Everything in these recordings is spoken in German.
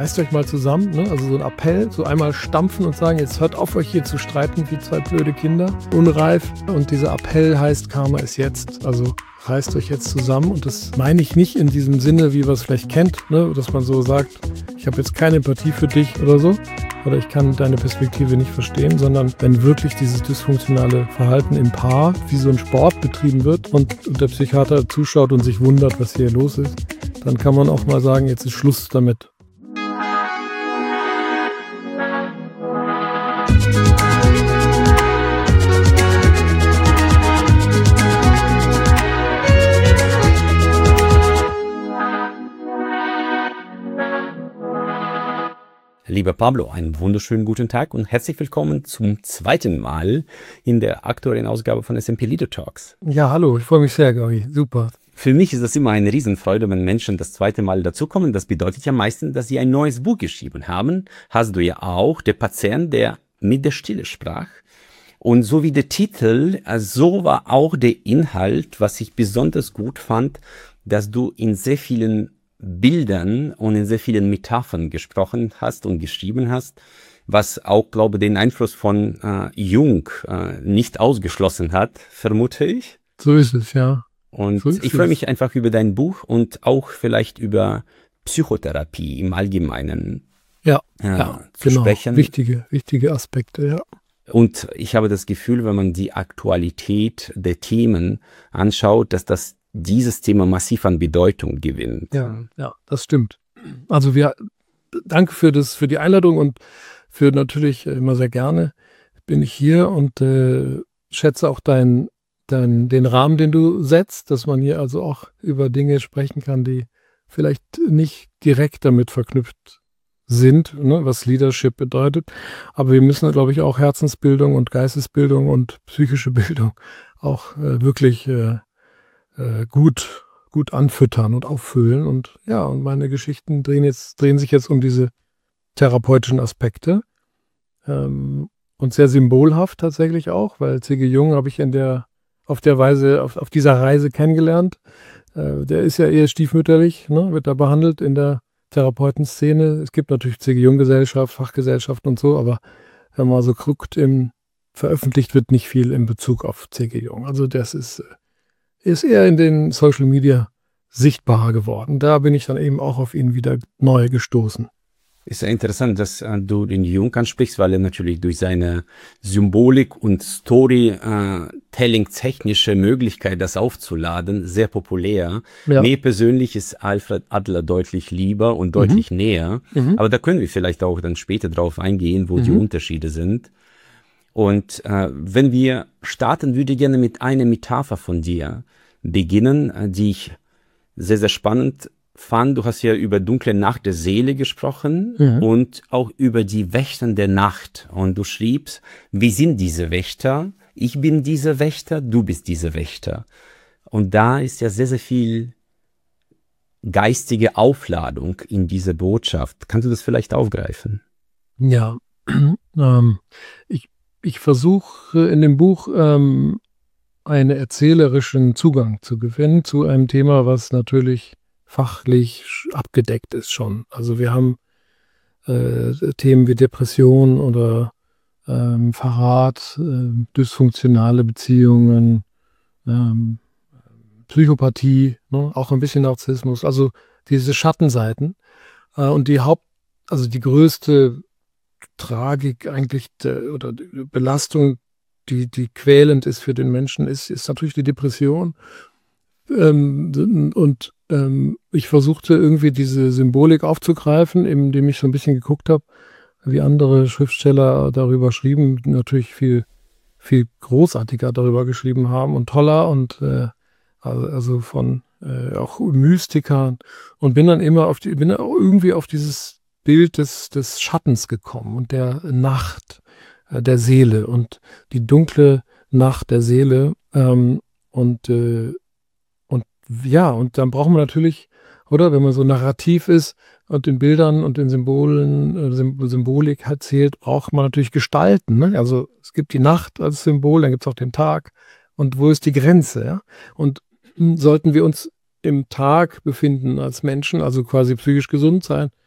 reißt euch mal zusammen, ne? Also so ein Appell, so einmal stampfen und sagen, jetzt hört auf, euch hier zu streiten wie zwei blöde Kinder, unreif. Und dieser Appell heißt, Karma ist jetzt. Also reißt euch jetzt zusammen. Und das meine ich nicht in diesem Sinne, wie man es vielleicht kennt, ne? Dass man so sagt, ich habe jetzt keine Empathie für dich oder so. Oder ich kann deine Perspektive nicht verstehen, sondern wenn wirklich dieses dysfunktionale Verhalten im Paar wie so ein Sport betrieben wird und der Psychiater zuschaut und sich wundert, was hier los ist, dann kann man auch mal sagen, jetzt ist Schluss damit. Lieber Pablo, einen wunderschönen guten Tag und herzlich willkommen zum zweiten Mal in der aktuellen Ausgabe von SMP Leader Talks. Ja, hallo, ich freue mich sehr, Gary. Super. Für mich ist das immer eine Riesenfreude, wenn Menschen das zweite Mal dazukommen. Das bedeutet ja meistens, dass sie ein neues Buch geschrieben haben. Hast du ja auch, der Patient, der mit der Stille sprach. Und so wie der Titel, so war auch der Inhalt, was ich besonders gut fand, dass du in sehr vielen Bildern und in sehr vielen Metaphern gesprochen hast und geschrieben hast, was auch, glaube ich, den Einfluss von Jung nicht ausgeschlossen hat, vermute ich. So ist es, ja. Und so ich freue mich einfach über dein Buch und auch vielleicht über Psychotherapie im Allgemeinen zu sprechen. Wichtige Aspekte, ja. Und ich habe das Gefühl, wenn man die Aktualität der Themen anschaut, dass dieses Thema massiv an Bedeutung gewinnt. Ja, das stimmt. Also danke für die Einladung und für natürlich immer sehr gerne bin ich hier und schätze auch den Rahmen, den du setzt, dass man hier also auch über Dinge sprechen kann, die vielleicht nicht direkt damit verknüpft sind, ne, was Leadership bedeutet. Aber wir müssen, glaube ich, auch Herzensbildung und Geistesbildung und psychische Bildung auch wirklich gut anfüttern und auffüllen. Und ja, und meine Geschichten drehen sich jetzt um diese therapeutischen Aspekte. Und sehr symbolhaft tatsächlich auch, weil C.G. Jung habe ich auf dieser Reise kennengelernt. Der ist ja eher stiefmütterlich, ne, wird da behandelt in der Therapeutenszene. Es gibt natürlich C.G. Jung-Gesellschaft, Fachgesellschaften und so, aber wenn man so guckt, veröffentlicht wird nicht viel in Bezug auf C.G. Jung. Also das ist eher in den Social Media sichtbarer geworden. Da bin ich dann eben auch auf ihn wieder neu gestoßen. Ist ja interessant, dass du den Jung ansprichst, weil er natürlich durch seine Symbolik und Storytelling-technische Möglichkeit, das aufzuladen, sehr populär. Ja. Mir persönlich ist Alfred Adler deutlich lieber und deutlich näher. Aber da können wir vielleicht auch dann später drauf eingehen, wo die Unterschiede sind. Und wenn wir starten, würde ich gerne mit einer Metapher von dir beginnen, die ich sehr, sehr spannend fand. Du hast ja über dunkle Nacht der Seele gesprochen und auch über die Wächter der Nacht. Und du schriebst, wir sind diese Wächter, ich bin dieser Wächter, du bist dieser Wächter. Und da ist ja sehr, sehr viel geistige Aufladung in dieser Botschaft. Kannst du das vielleicht aufgreifen? Ja, ich versuche in dem Buch einen erzählerischen Zugang zu gewinnen zu einem Thema, was natürlich fachlich abgedeckt ist schon. Also wir haben Themen wie Depression oder Verrat, dysfunktionale Beziehungen, Psychopathie, ne? Auch ein bisschen Narzissmus, also diese Schattenseiten. Und die größte Tragik eigentlich oder die Belastung, die quälend ist für den Menschen, ist natürlich die Depression. Ich versuchte irgendwie diese Symbolik aufzugreifen, indem ich so ein bisschen geguckt habe, wie andere Schriftsteller darüber schrieben, die natürlich viel, viel großartiger darüber geschrieben haben und toller und also von auch Mystikern und bin dann immer irgendwie auf dieses Bild des Schattens gekommen und der Nacht der Seele und die dunkle Nacht der Seele und dann brauchen wir natürlich, oder wenn man so narrativ ist und in Bildern und in Symbolik erzählt, braucht man natürlich Gestalten. Ne? Also es gibt die Nacht als Symbol, dann gibt es auch den Tag. Und wo ist die Grenze? Ja? Und sollten wir uns im Tag befinden als Menschen, also quasi psychisch gesund sein,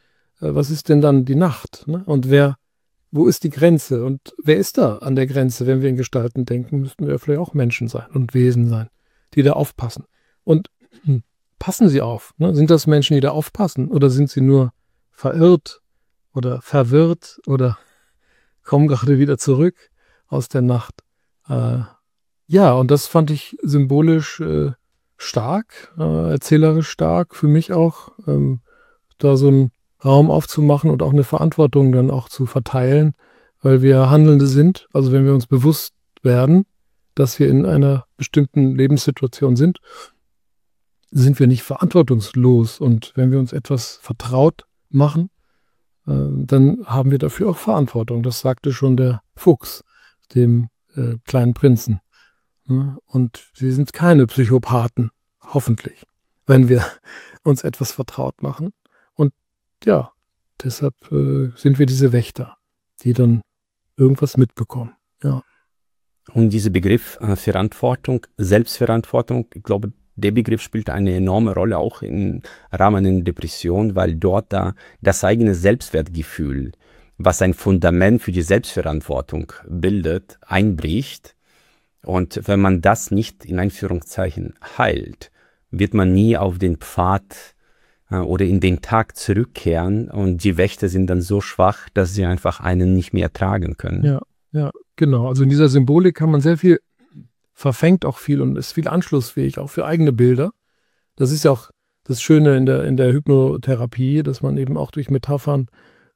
was ist denn dann die Nacht? Ne? Und wo ist die Grenze? Und wer ist da an der Grenze? Wenn wir in Gestalten denken, müssten wir vielleicht auch Menschen sein und Wesen sein, die da aufpassen. Und passen sie auf? Ne? Sind das Menschen, die da aufpassen? Oder sind sie nur verirrt oder verwirrt oder kommen gerade wieder zurück aus der Nacht? Ja, und das fand ich symbolisch stark, erzählerisch stark, für mich auch, da so einen Raum aufzumachen und auch eine Verantwortung dann auch zu verteilen, weil wir Handelnde sind. Also wenn wir uns bewusst werden, dass wir in einer bestimmten Lebenssituation sind wir nicht verantwortungslos. Und wenn wir uns etwas vertraut machen, dann haben wir dafür auch Verantwortung. Das sagte schon der Fuchs, dem kleinen Prinzen. Und sie sind keine Psychopathen, hoffentlich, wenn wir uns etwas vertraut machen. Und ja, deshalb sind wir diese Wächter, die dann irgendwas mitbekommen. Ja. Und dieser Begriff Verantwortung, Selbstverantwortung, ich glaube, der Begriff spielt eine enorme Rolle auch im Rahmen der Depression, weil dort da das eigene Selbstwertgefühl, was ein Fundament für die Selbstverantwortung bildet, einbricht. Und wenn man das nicht in Anführungszeichen heilt, wird man nie auf den Pfad oder in den Tag zurückkehren und die Wächter sind dann so schwach, dass sie einfach einen nicht mehr tragen können. Ja, genau. Also in dieser Symbolik kann man sehr viel, verfängt auch viel und ist viel anschlussfähig, auch für eigene Bilder. Das ist ja auch das Schöne in der Hypnotherapie, dass man eben auch durch Metaphern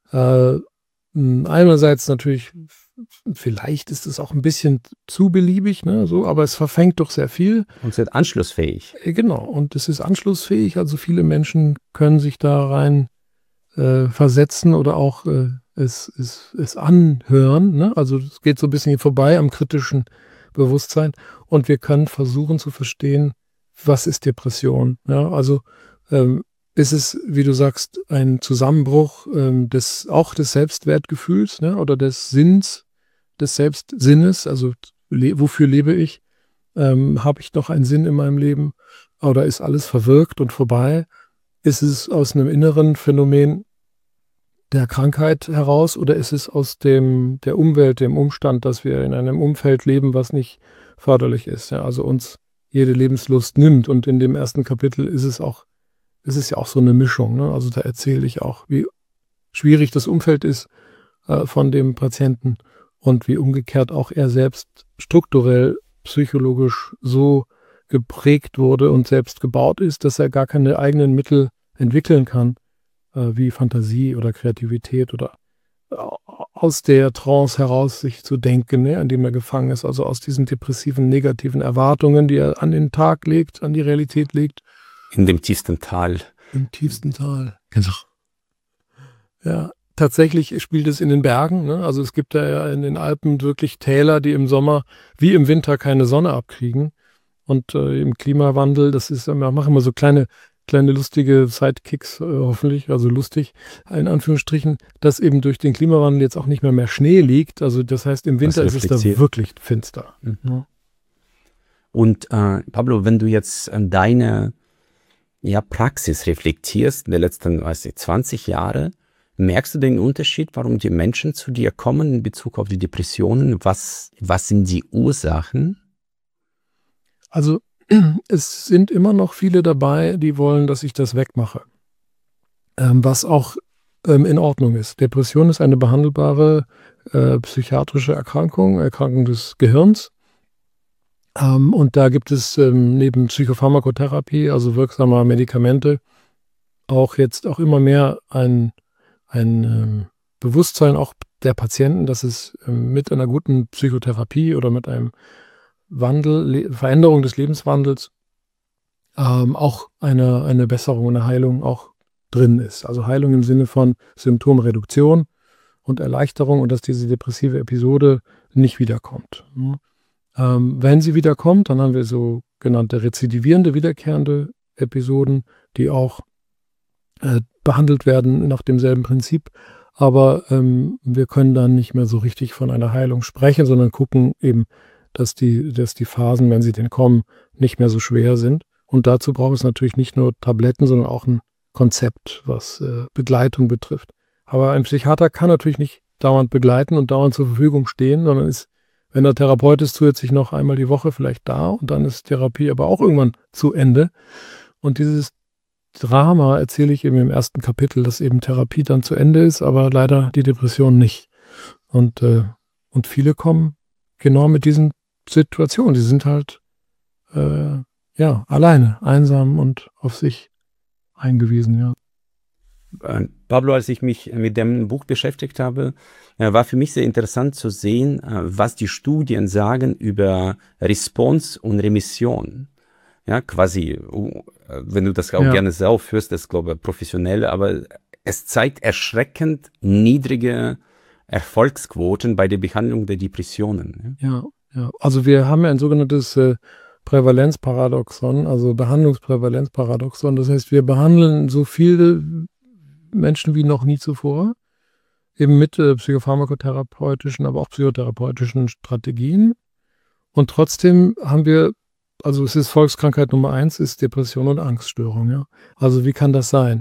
einerseits natürlich, vielleicht ist es auch ein bisschen zu beliebig, ne, so, aber es verfängt doch sehr viel. Und es wird anschlussfähig. Genau, und es ist anschlussfähig, also viele Menschen können sich da rein versetzen oder auch es anhören, ne? Also es geht so ein bisschen vorbei am kritischen Bewusstsein und wir können versuchen zu verstehen, was ist Depression. Ja? Also ist es, wie du sagst, ein Zusammenbruch auch des Selbstwertgefühls, ne? Oder des Sinns, des Selbstsinnes, also wofür lebe ich? Habe ich noch einen Sinn in meinem Leben? Oder ist alles verwirkt und vorbei? Ist es aus einem inneren Phänomen der Krankheit heraus oder ist es aus der Umwelt, dem Umstand, dass wir in einem Umfeld leben, was nicht förderlich ist, ja? Also uns jede Lebenslust nimmt. Und in dem ersten Kapitel ist es ja auch so eine Mischung, ne? Also da erzähle ich auch, wie schwierig das Umfeld ist von dem Patienten und wie umgekehrt auch er selbst strukturell, psychologisch so geprägt wurde und selbst gebaut ist, dass er gar keine eigenen Mittel entwickeln kann, wie Fantasie oder Kreativität oder aus der Trance heraus sich zu denken, ne, an dem er gefangen ist, also aus diesen depressiven, negativen Erwartungen, die er an den Tag legt, an die Realität legt. In dem tiefsten Tal. Im tiefsten Tal. Genau. Ja, tatsächlich spielt es in den Bergen, ne? Also es gibt ja in den Alpen wirklich Täler, die im Sommer wie im Winter keine Sonne abkriegen. Und im Klimawandel, das ist, wir machen immer so kleine lustige Sidekicks, hoffentlich, also lustig, in Anführungsstrichen, dass eben durch den Klimawandel jetzt auch nicht mehr Schnee liegt. Also das heißt, im Winter ist es da wirklich finster. Mhm. Und Pablo, wenn du jetzt deine Praxis reflektierst in den letzten, 20 Jahre, merkst du den Unterschied, warum die Menschen zu dir kommen in Bezug auf die Depressionen? Was sind die Ursachen? Also es sind immer noch viele dabei, die wollen, dass ich das wegmache. Was auch in Ordnung ist. Depression ist eine behandelbare psychiatrische Erkrankung des Gehirns. Und da gibt es neben Psychopharmakotherapie, also wirksamer Medikamente, auch immer mehr ein Bewusstsein auch der Patienten, dass es mit einer guten Psychotherapie oder mit einem Veränderung des Lebenswandels auch eine Besserung, eine Heilung auch drin ist. Also Heilung im Sinne von Symptomreduktion und Erleichterung und dass diese depressive Episode nicht wiederkommt. Wenn sie wiederkommt, dann haben wir sogenannte rezidivierende, wiederkehrende Episoden, die auch behandelt werden nach demselben Prinzip. Aber wir können dann nicht mehr so richtig von einer Heilung sprechen, sondern gucken eben, dass die Phasen, wenn sie denn kommen, nicht mehr so schwer sind. Und dazu braucht es natürlich nicht nur Tabletten, sondern auch ein Konzept, was Begleitung betrifft. Aber ein Psychiater kann natürlich nicht dauernd begleiten und dauernd zur Verfügung stehen, sondern ist, wenn der Therapeut ist, zusätzlich noch einmal die Woche vielleicht da und dann ist Therapie aber auch irgendwann zu Ende. Und dieses Drama erzähle ich eben im ersten Kapitel, dass eben Therapie dann zu Ende ist, aber leider die Depression nicht. Und viele kommen genau mit diesen Situationen. Die sind halt alleine, einsam und auf sich eingewiesen, ja. Pablo, als ich mich mit dem Buch beschäftigt habe, war für mich sehr interessant zu sehen, was die Studien sagen über Response und Remission. Ja, quasi, wenn du das auch gerne so aufführst, das glaube ich professionell, aber es zeigt erschreckend niedrige Erfolgsquoten bei der Behandlung der Depressionen. Ja, also wir haben ja ein sogenanntes Prävalenzparadoxon, also Behandlungsprävalenzparadoxon. Das heißt, wir behandeln so viele Menschen wie noch nie zuvor, eben mit psychopharmakotherapeutischen, aber auch psychotherapeutischen Strategien. Und trotzdem haben wir, also es ist Volkskrankheit Nummer 1, ist Depression und Angststörung. Ja? Also wie kann das sein?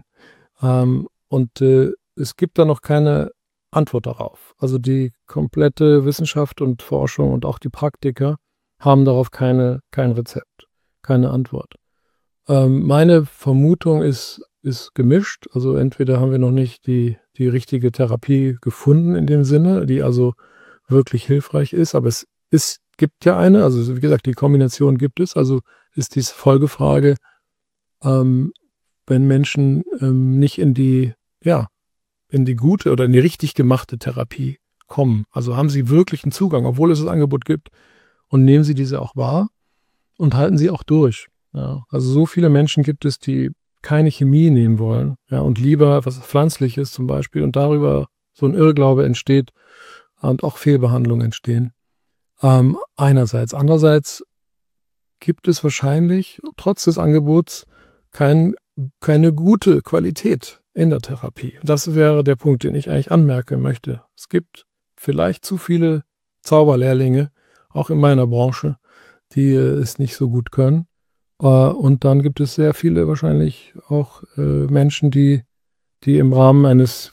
Es gibt da noch keine Antwort darauf. Also die komplette Wissenschaft und Forschung und auch die Praktiker haben darauf kein Rezept, keine Antwort. Meine Vermutung ist gemischt. Also entweder haben wir noch nicht die richtige Therapie gefunden in dem Sinne, die also wirklich hilfreich ist, aber es gibt ja eine, also wie gesagt, die Kombination gibt es, also ist die Folgefrage, wenn Menschen nicht in die gute oder in die richtig gemachte Therapie kommen. Also haben sie wirklich einen Zugang, obwohl es das Angebot gibt, und nehmen sie diese auch wahr und halten sie auch durch. Ja, also so viele Menschen gibt es, die keine Chemie nehmen wollen, ja, und lieber was Pflanzliches zum Beispiel, und darüber so ein Irrglaube entsteht und auch Fehlbehandlungen entstehen. Einerseits. Andererseits gibt es wahrscheinlich trotz des Angebots keine gute Qualität in der Therapie. Das wäre der Punkt, den ich eigentlich anmerken möchte. Es gibt vielleicht zu viele Zauberlehrlinge, auch in meiner Branche, die es nicht so gut können. Und dann gibt es sehr viele wahrscheinlich auch Menschen, die im Rahmen eines,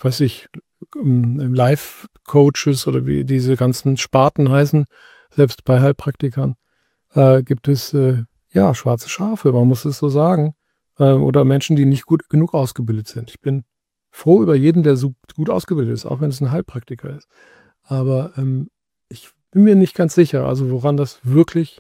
Life-Coaches oder wie diese ganzen Sparten heißen, selbst bei Heilpraktikern, gibt es schwarze Schafe, man muss es so sagen, oder Menschen, die nicht gut genug ausgebildet sind. Ich bin froh über jeden, der so gut ausgebildet ist, auch wenn es ein Heilpraktiker ist. Aber ich bin mir nicht ganz sicher, also woran das wirklich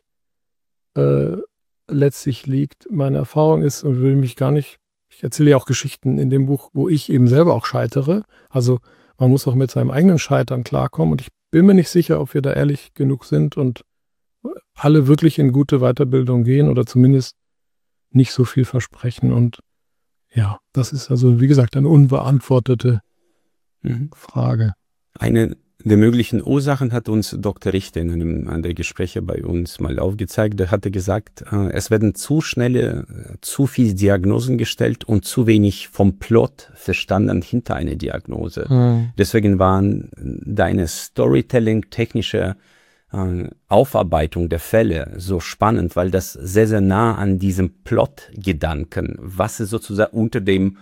letztlich liegt. Meine Erfahrung ist, und will mich gar nicht, ich erzähle ja auch Geschichten in dem Buch, wo ich eben selber auch scheitere. Also man muss auch mit seinem eigenen Scheitern klarkommen, und ich bin mir nicht sicher, ob wir da ehrlich genug sind und alle wirklich in gute Weiterbildung gehen oder zumindest nicht so viel versprechen. Und ja, das ist also, wie gesagt, eine unbeantwortete Frage. Eine der möglichen Ursachen hat uns Dr. Richter in einem der Gespräche bei uns mal aufgezeigt. Er hatte gesagt, es werden zu viel Diagnosen gestellt und zu wenig vom Plot verstanden hinter einer Diagnose. Deswegen waren deine Storytelling-technische Aufarbeitung der Fälle so spannend, weil das sehr, sehr nah an diesem Plot-Gedanken, was ist sozusagen unter dem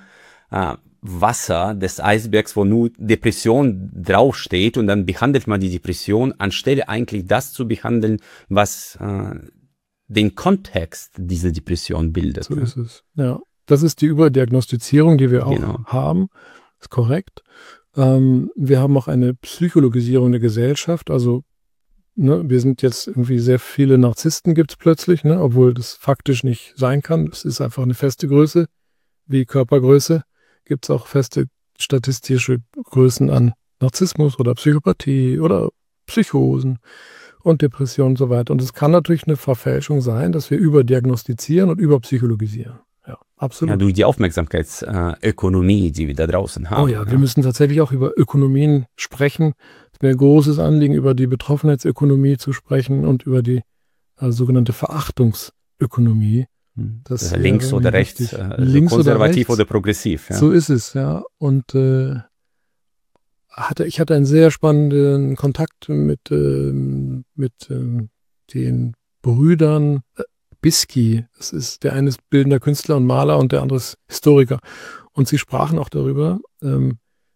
Wasser des Eisbergs, wo nur Depression draufsteht, und dann behandelt man die Depression, anstelle eigentlich das zu behandeln, was den Kontext dieser Depression bildet. So ist es, ja. Das ist die Überdiagnostizierung, die wir auch haben, ist korrekt. Wir haben auch eine Psychologisierung der Gesellschaft, also wir sind jetzt irgendwie sehr viele Narzissten gibt es plötzlich, obwohl das faktisch nicht sein kann. Es ist einfach eine feste Größe, wie Körpergröße. Gibt es auch feste statistische Größen an Narzissmus oder Psychopathie oder Psychosen und Depressionen und so weiter. Und es kann natürlich eine Verfälschung sein, dass wir überdiagnostizieren und überpsychologisieren. Ja, absolut. Ja, durch die Aufmerksamkeitsökonomie, die wir da draußen haben. Oh ja, wir müssen tatsächlich auch über Ökonomien sprechen. Es ist mir ein großes Anliegen, über die Betroffenheitsökonomie zu sprechen und über die sogenannte Verachtungsökonomie. Das links oder rechts, konservativ oder progressiv. Ja. So ist es, ja. Und ich hatte einen sehr spannenden Kontakt mit den Brüdern Bisky. Das ist, der eine ist bildender Künstler und Maler und der andere ist Historiker. Und sie sprachen auch darüber,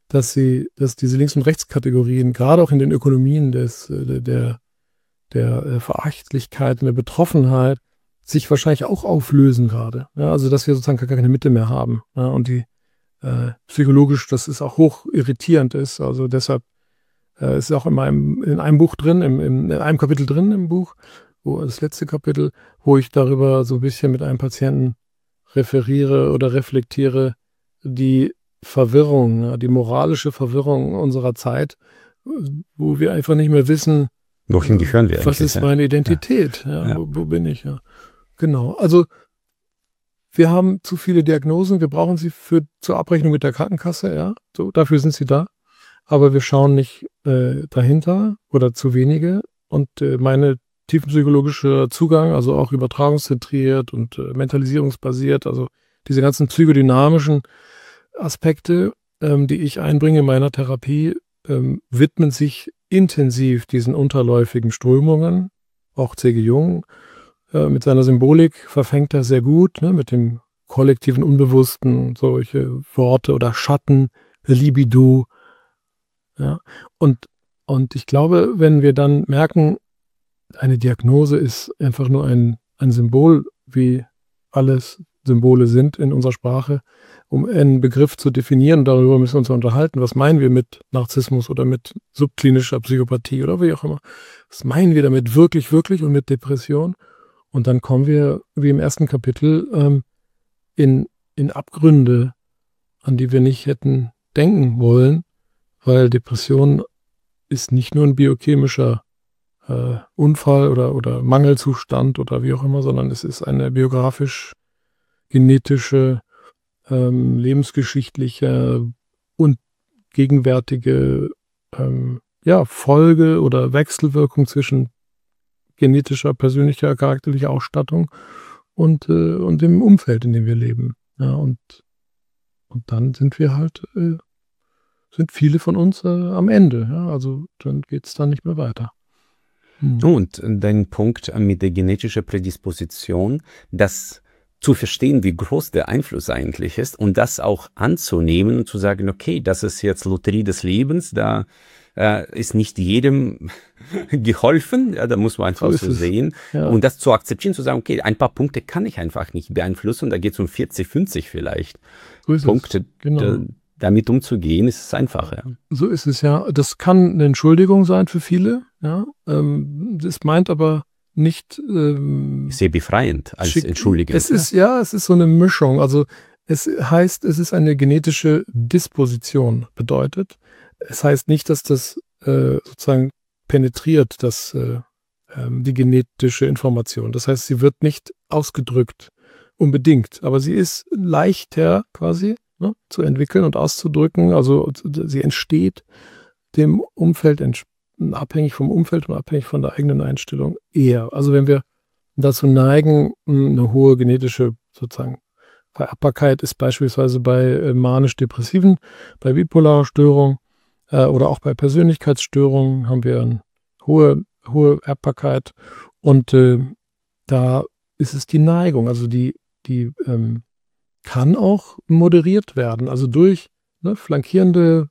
dass diese Links- und Rechtskategorien, gerade auch in den Ökonomien der Verachtlichkeit und der Betroffenheit, sich wahrscheinlich auch auflösen gerade. Ja, also dass wir sozusagen gar keine Mitte mehr haben. Ja, und die psychologisch, das ist auch hoch irritierend ist. Also deshalb ist auch in einem Buch drin, in einem Kapitel drin im Buch, das letzte Kapitel, wo ich darüber so ein bisschen mit einem Patienten referiere oder reflektiere, die Verwirrung, die moralische Verwirrung unserer Zeit, wo wir einfach nicht mehr wissen, wohin gehören wir? Was ist meine Identität? Ja. Ja, wo bin ich? Ja. Genau. Also wir haben zu viele Diagnosen, wir brauchen sie zur Abrechnung mit der Krankenkasse, ja. So, dafür sind sie da. Aber wir schauen nicht dahinter oder zu wenige. Und meine tiefenpsychologische Zugang, also auch übertragungszentriert und mentalisierungsbasiert, also diese ganzen psychodynamischen Aspekte, die ich einbringe in meiner Therapie, widmen sich intensiv diesen unterläufigen Strömungen. Auch C.G. Jung mit seiner Symbolik verfängt er sehr gut, ne, mit dem kollektiven Unbewussten, solche Worte oder Schatten, Libido. Ja. Und ich glaube, wenn wir dann merken, eine Diagnose ist einfach nur ein Symbol, wie alles Symbole sind in unserer Sprache, um einen Begriff zu definieren, darüber müssen wir uns unterhalten. Was meinen wir mit Narzissmus oder mit subklinischer Psychopathie oder wie auch immer? Was meinen wir damit wirklich und mit Depression? Und dann kommen wir, wie im ersten Kapitel, in Abgründe, an die wir nicht hätten denken wollen, weil Depression ist nicht nur ein biochemischer Unfall oder Mangelzustand oder wie auch immer, sondern es ist eine biografisch-genetische, lebensgeschichtliche und gegenwärtige Folge oder Wechselwirkung zwischen genetischer, persönlicher, charakterlicher Ausstattung und dem Umfeld, in dem wir leben. Ja, und dann sind wir halt, sind viele von uns am Ende. Ja? Also dann geht es dann nicht mehr weiter. Und dein Punkt mit der genetischen Prädisposition, das zu verstehen, wie groß der Einfluss eigentlich ist und das auch anzunehmen und zu sagen, okay, das ist jetzt Lotterie des Lebens, da ist nicht jedem geholfen, ja, da muss man einfach so sehen. Ja. Und das zu akzeptieren, zu sagen, okay, ein paar Punkte kann ich einfach nicht beeinflussen, da geht es um 40, 50 vielleicht. So Punkte, genau. Damit umzugehen, ist es einfacher. So ist es, ja. Das kann eine Entschuldigung sein für viele. Ja. Das meint aber nicht sehr befreiend als Entschuldigung. Es ist so eine Mischung. Also es heißt, es ist eine genetische Disposition, bedeutet. Es heißt nicht, dass das sozusagen penetriert, die genetische Information. Das heißt, sie wird nicht ausgedrückt unbedingt, aber sie ist leichter quasi zu entwickeln und auszudrücken. Also sie entsteht dem Umfeld, abhängig vom Umfeld und abhängig von der eigenen Einstellung eher. Also wenn wir dazu neigen, eine hohe genetische sozusagen Vererbbarkeit ist beispielsweise bei manisch-depressiven, bei bipolarer Störung oder auch bei Persönlichkeitsstörungen haben wir eine hohe Erbbarkeit und da ist es die Neigung, also die kann auch moderiert werden, also durch flankierende,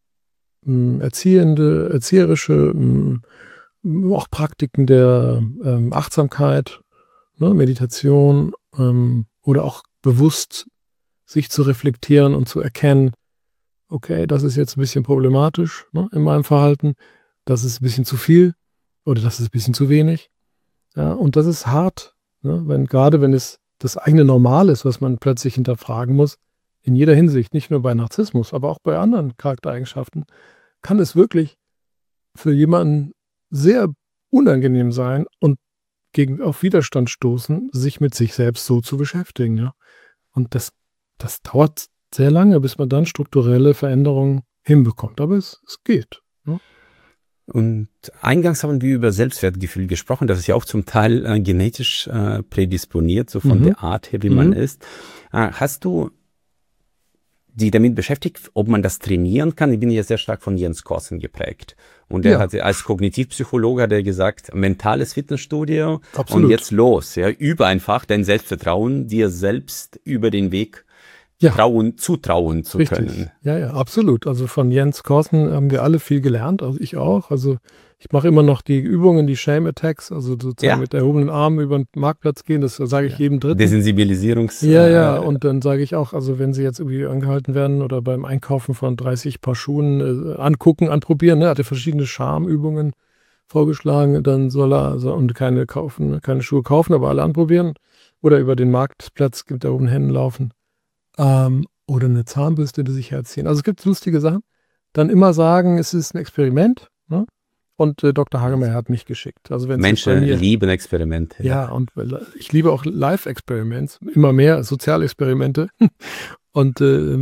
erzieherische, auch Praktiken der Achtsamkeit, Meditation oder auch bewusst sich zu reflektieren und zu erkennen, okay, das ist jetzt ein bisschen problematisch in meinem Verhalten, das ist ein bisschen zu viel oder das ist ein bisschen zu wenig. Ja, und das ist hart, gerade wenn es das eigene Normal ist, was man plötzlich hinterfragen muss, in jeder Hinsicht, nicht nur bei Narzissmus, aber auch bei anderen Charaktereigenschaften, kann es wirklich für jemanden sehr unangenehm sein und auf Widerstand stoßen, sich mit sich selbst so zu beschäftigen. Ja? Und das dauert sehr lange, bis man dann strukturelle Veränderungen hinbekommt. Aber es geht. Ja? Und eingangs haben wir über Selbstwertgefühl gesprochen. Das ist ja auch zum Teil genetisch prädisponiert, so von der Art her, wie man ist. Hast du die damit beschäftigt, ob man das trainieren kann? Ich bin ja sehr stark von Jens Korsen geprägt. Und er hatte als Kognitivpsychologe hat er gesagt, mentales Fitnessstudio. Absolut. Und jetzt los. Ja, übe einfach dein Selbstvertrauen, dir selbst über den Weg zutrauen zu können. Ja, ja, absolut. Also von Jens Korsen haben wir alle viel gelernt, also ich auch. Also ich mache immer noch die Übungen, die Shame Attacks, also sozusagen mit erhobenen Armen über den Marktplatz gehen, das sage ich jedem Dritten. Desensibilisierungs... Ja, und dann sage ich auch, also wenn Sie jetzt irgendwie angehalten werden oder beim Einkaufen von 30 Paar Schuhen angucken, anprobieren, ne, hat er verschiedene Schamübungen vorgeschlagen, dann soll er und keine Schuhe kaufen, aber alle anprobieren. Oder über den Marktplatz mit erhobenen Händen laufen. Oder eine Zahnbürste, die sich herziehen. Also es gibt lustige Sachen. Dann immer sagen, es ist ein Experiment. Ne? Und Dr. Hagemeyer hat mich geschickt. Also Menschen lieben Experimente. Ja, und ich liebe auch Live-Experiments. Immer mehr Sozialexperimente. Und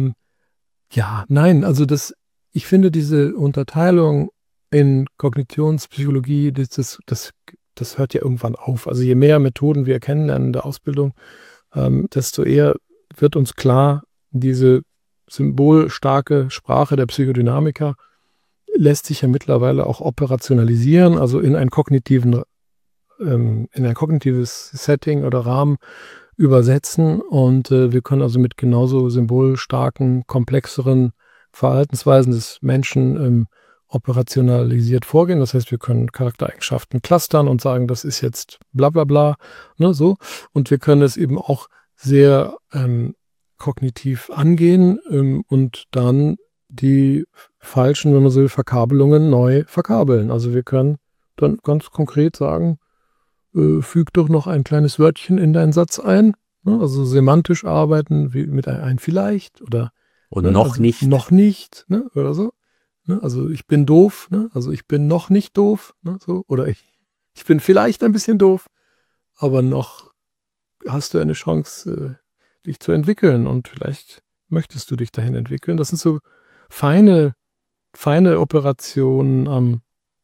also ich finde diese Unterteilung in Kognitionspsychologie, das hört ja irgendwann auf. Also je mehr Methoden wir kennenlernen in der Ausbildung, desto eher wird uns klar, diese symbolstarke Sprache der Psychodynamiker lässt sich ja mittlerweile auch operationalisieren, also in ein kognitives Setting oder Rahmen übersetzen. Und wir können also mit genauso symbolstarken, komplexeren Verhaltensweisen des Menschen operationalisiert vorgehen. Das heißt, wir können Charaktereigenschaften clustern und sagen, das ist jetzt bla bla bla, ne, so. Und wir können es eben auch sehr kognitiv angehen und dann die falschen, wenn man so will, Verkabelungen neu verkabeln. Also wir können dann ganz konkret sagen, füg doch noch ein kleines Wörtchen in deinen Satz ein, ne? Also semantisch arbeiten, wie mit ein vielleicht oder noch nicht. Noch nicht, ne? Oder so. Ne? Also ich bin doof, ne? Also ich bin noch nicht doof, ne? So. Oder ich bin vielleicht ein bisschen doof, aber noch hast du eine Chance, dich zu entwickeln und vielleicht möchtest du dich dahin entwickeln. Das sind so feine Operationen am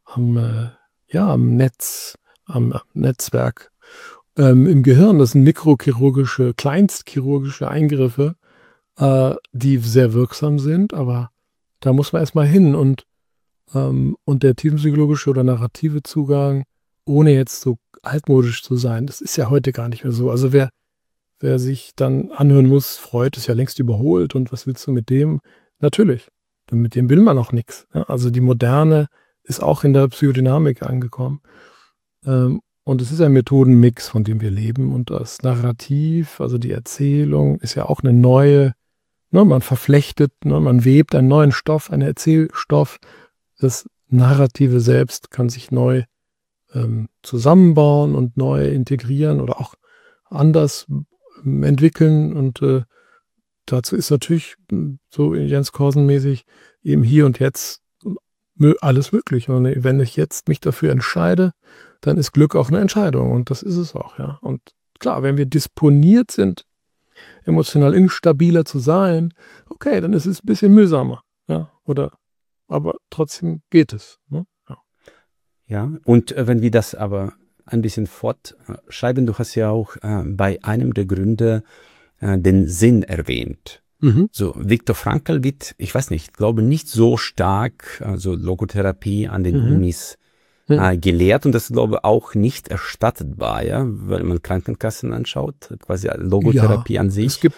Netz, am Netzwerk im Gehirn. Das sind mikrochirurgische, kleinstchirurgische Eingriffe, die sehr wirksam sind, aber da muss man erstmal hin und der tiefenpsychologische oder narrative Zugang, ohne jetzt so altmodisch zu sein, das ist ja heute gar nicht mehr so. Also wer sich dann anhören muss, Freud ist ja längst überholt und was willst du mit dem? Natürlich, mit dem will man auch nichts. Ja? Also die Moderne ist auch in der Psychodynamik angekommen. Und es ist ein Methodenmix, von dem wir leben. Und das Narrativ, also die Erzählung, ist ja auch eine neue, ne, man verflechtet, ne, man webt einen neuen Stoff, einen Erzählstoff. Das Narrative selbst kann sich neu zusammenbauen und neu integrieren oder auch anders entwickeln. Und dazu ist natürlich so Jens Korsen-mäßig eben hier und jetzt alles möglich. Und wenn ich jetzt mich dafür entscheide, dann ist Glück auch eine Entscheidung. Und das ist es auch, ja. Und klar, wenn wir disponiert sind, emotional instabiler zu sein, okay, dann ist es ein bisschen mühsamer, ja. Aber trotzdem geht es. Ne? Ja, und wenn wir das aber ein bisschen fortschreiben, du hast ja auch bei einem der Gründe den Sinn erwähnt. Mhm. So, Viktor Frankl wird, ich weiß nicht, glaube nicht so stark, also Logotherapie an den Unis gelehrt und das glaube ich auch nicht erstattetbar, ja, weil man Krankenkassen anschaut, quasi Logotherapie an sich. Es gibt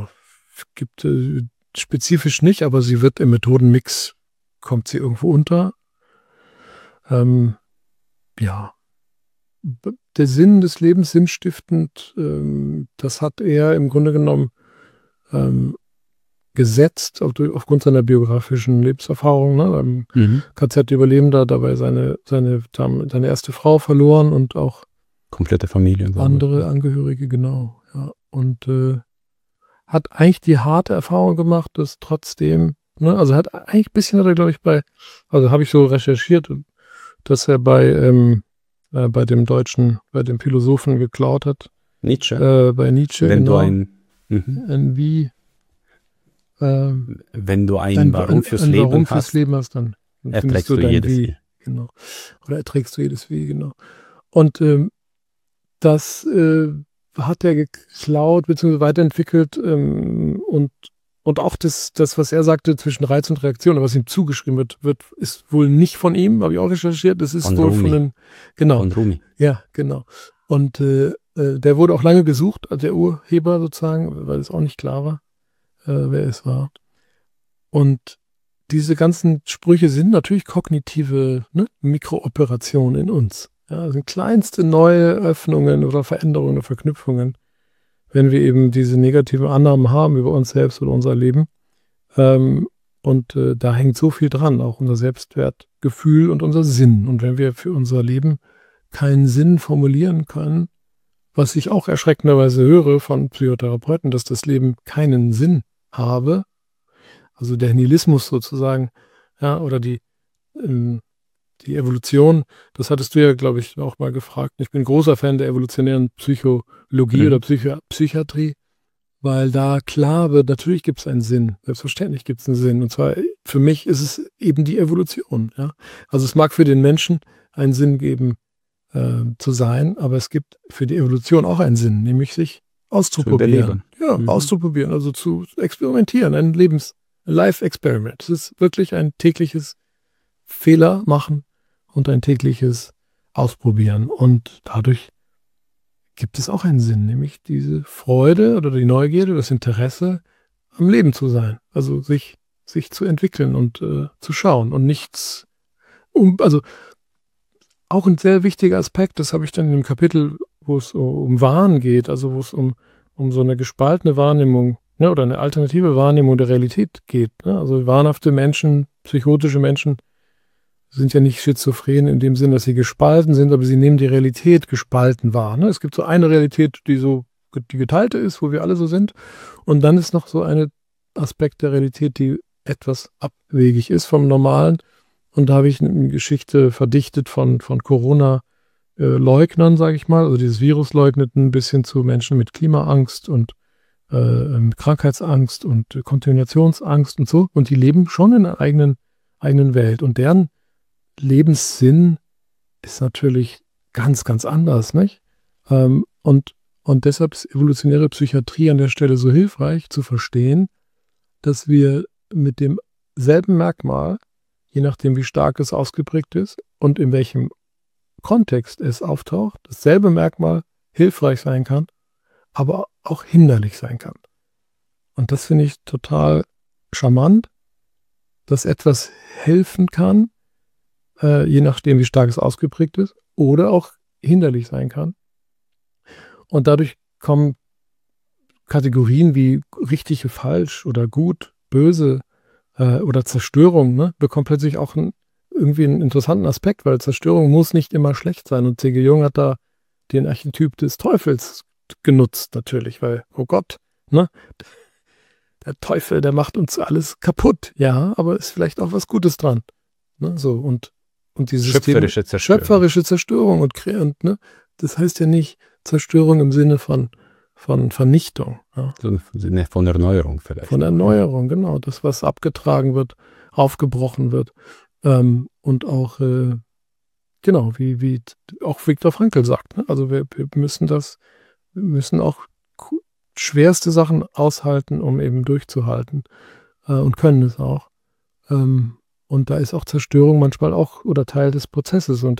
spezifisch nicht, aber sie wird im Methodenmix, kommt sie irgendwo unter. Ja, der Sinn des Lebens, sinnstiftend, das hat er im Grunde genommen gesetzt aufgrund seiner biografischen Lebenserfahrung. Ne? KZ-Überlebender, dabei seine erste Frau verloren und auch komplette Familie. Andere Angehörige, genau. Ja. Und hat eigentlich die harte Erfahrung gemacht, dass trotzdem, ne, also hat eigentlich ein bisschen, glaube ich, also habe ich so recherchiert, dass er bei dem Philosophen geklaut hat. Nietzsche. Bei Nietzsche, wenn genau. Wenn du ein Warum fürs Leben hast, dann erträgst du jedes Wie. Genau. Oder erträgst du jedes Wie, genau. Und das hat er geklaut bzw. weiterentwickelt und auch das, was er sagte zwischen Reiz und Reaktion, was ihm zugeschrieben wird, ist wohl nicht von ihm, habe ich auch recherchiert. Das ist von wohl Rumi. von einem, genau. Von Rumi. Ja, genau. Und der wurde auch lange gesucht, der Urheber sozusagen, weil es auch nicht klar war. wer es war. Und diese ganzen Sprüche sind natürlich kognitive, ne, Mikrooperationen in uns. Ja, sind kleinste neue Öffnungen oder Veränderungen oder Verknüpfungen, wenn wir eben diese negativen Annahmen haben über uns selbst oder unser Leben. Da hängt so viel dran, auch unser Selbstwertgefühl und unser Sinn. Und wenn wir für unser Leben keinen Sinn formulieren können, was ich auch erschreckenderweise höre von Psychotherapeuten, dass das Leben keinen Sinn habe, also der Nihilismus sozusagen, ja, oder die Evolution, das hattest du ja, glaube ich, auch mal gefragt. Ich bin großer Fan der evolutionären Psychologie oder Psychiatrie, weil da klar wird, natürlich gibt es einen Sinn. Selbstverständlich gibt es einen Sinn. Und zwar, für mich ist es eben die Evolution. Ja? Also es mag für den Menschen einen Sinn geben, zu sein, aber es gibt für die Evolution auch einen Sinn, nämlich sich auszuprobieren. Ja, auszuprobieren, also zu experimentieren, ein Life-Experiment. Es ist wirklich ein tägliches Fehler machen und ein tägliches Ausprobieren. Und dadurch gibt es auch einen Sinn, nämlich diese Freude oder die Neugierde, das Interesse am Leben zu sein. Also sich zu entwickeln und zu schauen und nichts, also auch ein sehr wichtiger Aspekt, das habe ich dann in dem Kapitel, wo es um Wahn geht, also wo es um so eine gespaltene Wahrnehmung, ne, oder eine alternative Wahrnehmung der Realität geht. Ne? Also wahnhafte Menschen, psychotische Menschen sind ja nicht schizophren in dem Sinn, dass sie gespalten sind, aber sie nehmen die Realität gespalten wahr. Ne? Es gibt so eine Realität, die geteilte ist, wo wir alle so sind. Und dann ist noch so ein Aspekt der Realität, die etwas abwegig ist vom Normalen. Und da habe ich eine Geschichte verdichtet von Corona-Leugnern, sage ich mal, also dieses Virusleugneten bis hin zu Menschen mit Klimaangst und Krankheitsangst und Kontaminationsangst und so. Und die leben schon in einer eigenen Welt. Und deren Lebenssinn ist natürlich ganz, ganz anders, nicht? Und deshalb ist evolutionäre Psychiatrie an der Stelle so hilfreich zu verstehen, dass wir mit demselben Merkmal, je nachdem wie stark es ausgeprägt ist und in welchem Kontext es auftaucht, dasselbe Merkmal hilfreich sein kann, aber auch hinderlich sein kann. Und das finde ich total charmant, dass etwas helfen kann, je nachdem wie stark es ausgeprägt ist, oder auch hinderlich sein kann. Und dadurch kommen Kategorien wie richtig, falsch oder gut, böse oder Zerstörung, ne, bekommt plötzlich auch irgendwie einen interessanten Aspekt, weil Zerstörung muss nicht immer schlecht sein. Und C.G. Jung hat da den Archetyp des Teufels genutzt natürlich, weil, oh Gott, ne, der Teufel, der macht uns alles kaputt. Ja, aber ist vielleicht auch was Gutes dran. Ne, so, und dieses schöpferische Zerstörung und ne, das heißt ja nicht Zerstörung im Sinne von Vernichtung. Ja. So im Sinne von Erneuerung vielleicht. Von Erneuerung, genau. Das, was abgetragen wird, aufgebrochen wird. Und auch, genau, wie auch Viktor Frankl sagt. Ne? Also wir müssen auch schwerste Sachen aushalten, um eben durchzuhalten. Und können es auch. Und da ist auch Zerstörung manchmal auch oder Teil des Prozesses. Und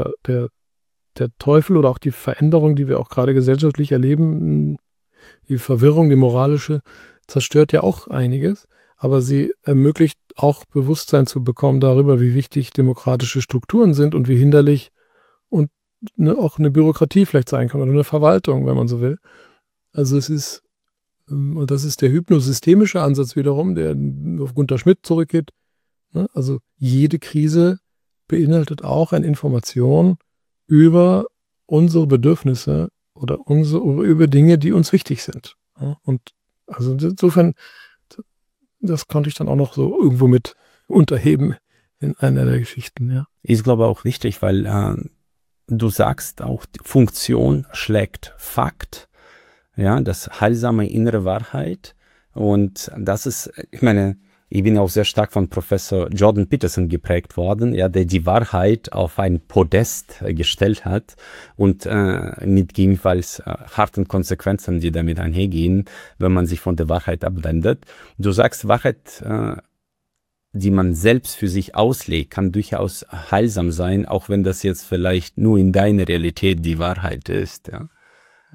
der Teufel oder auch die Veränderung, die wir auch gerade gesellschaftlich erleben, die Verwirrung, die moralische, zerstört ja auch einiges, aber sie ermöglicht auch Bewusstsein zu bekommen darüber, wie wichtig demokratische Strukturen sind und wie hinderlich und auch eine Bürokratie vielleicht sein kann oder eine Verwaltung, wenn man so will. Also es ist, und das ist der hypnosystemische Ansatz wiederum, der auf Gunther Schmidt zurückgeht. Ne? Also jede Krise beinhaltet auch eine Information über unsere Bedürfnisse oder über Dinge, die uns wichtig sind. Ja, und also insofern, das konnte ich dann auch noch so irgendwo mit unterheben in einer der Geschichten. Ja. Ist, glaube ich, auch wichtig, weil du sagst auch, Funktion schlägt Fakt, ja, das heilsame innere Wahrheit. Und das ist, ich meine, ich bin auch sehr stark von Professor Jordan Peterson geprägt worden, ja, der die Wahrheit auf ein Podest gestellt hat und mit gegebenenfalls harten Konsequenzen, die damit einhergehen, wenn man sich von der Wahrheit abwendet. Du sagst, Wahrheit, die man selbst für sich auslegt, kann durchaus heilsam sein, auch wenn das jetzt vielleicht nur in deiner Realität die Wahrheit ist. Ja.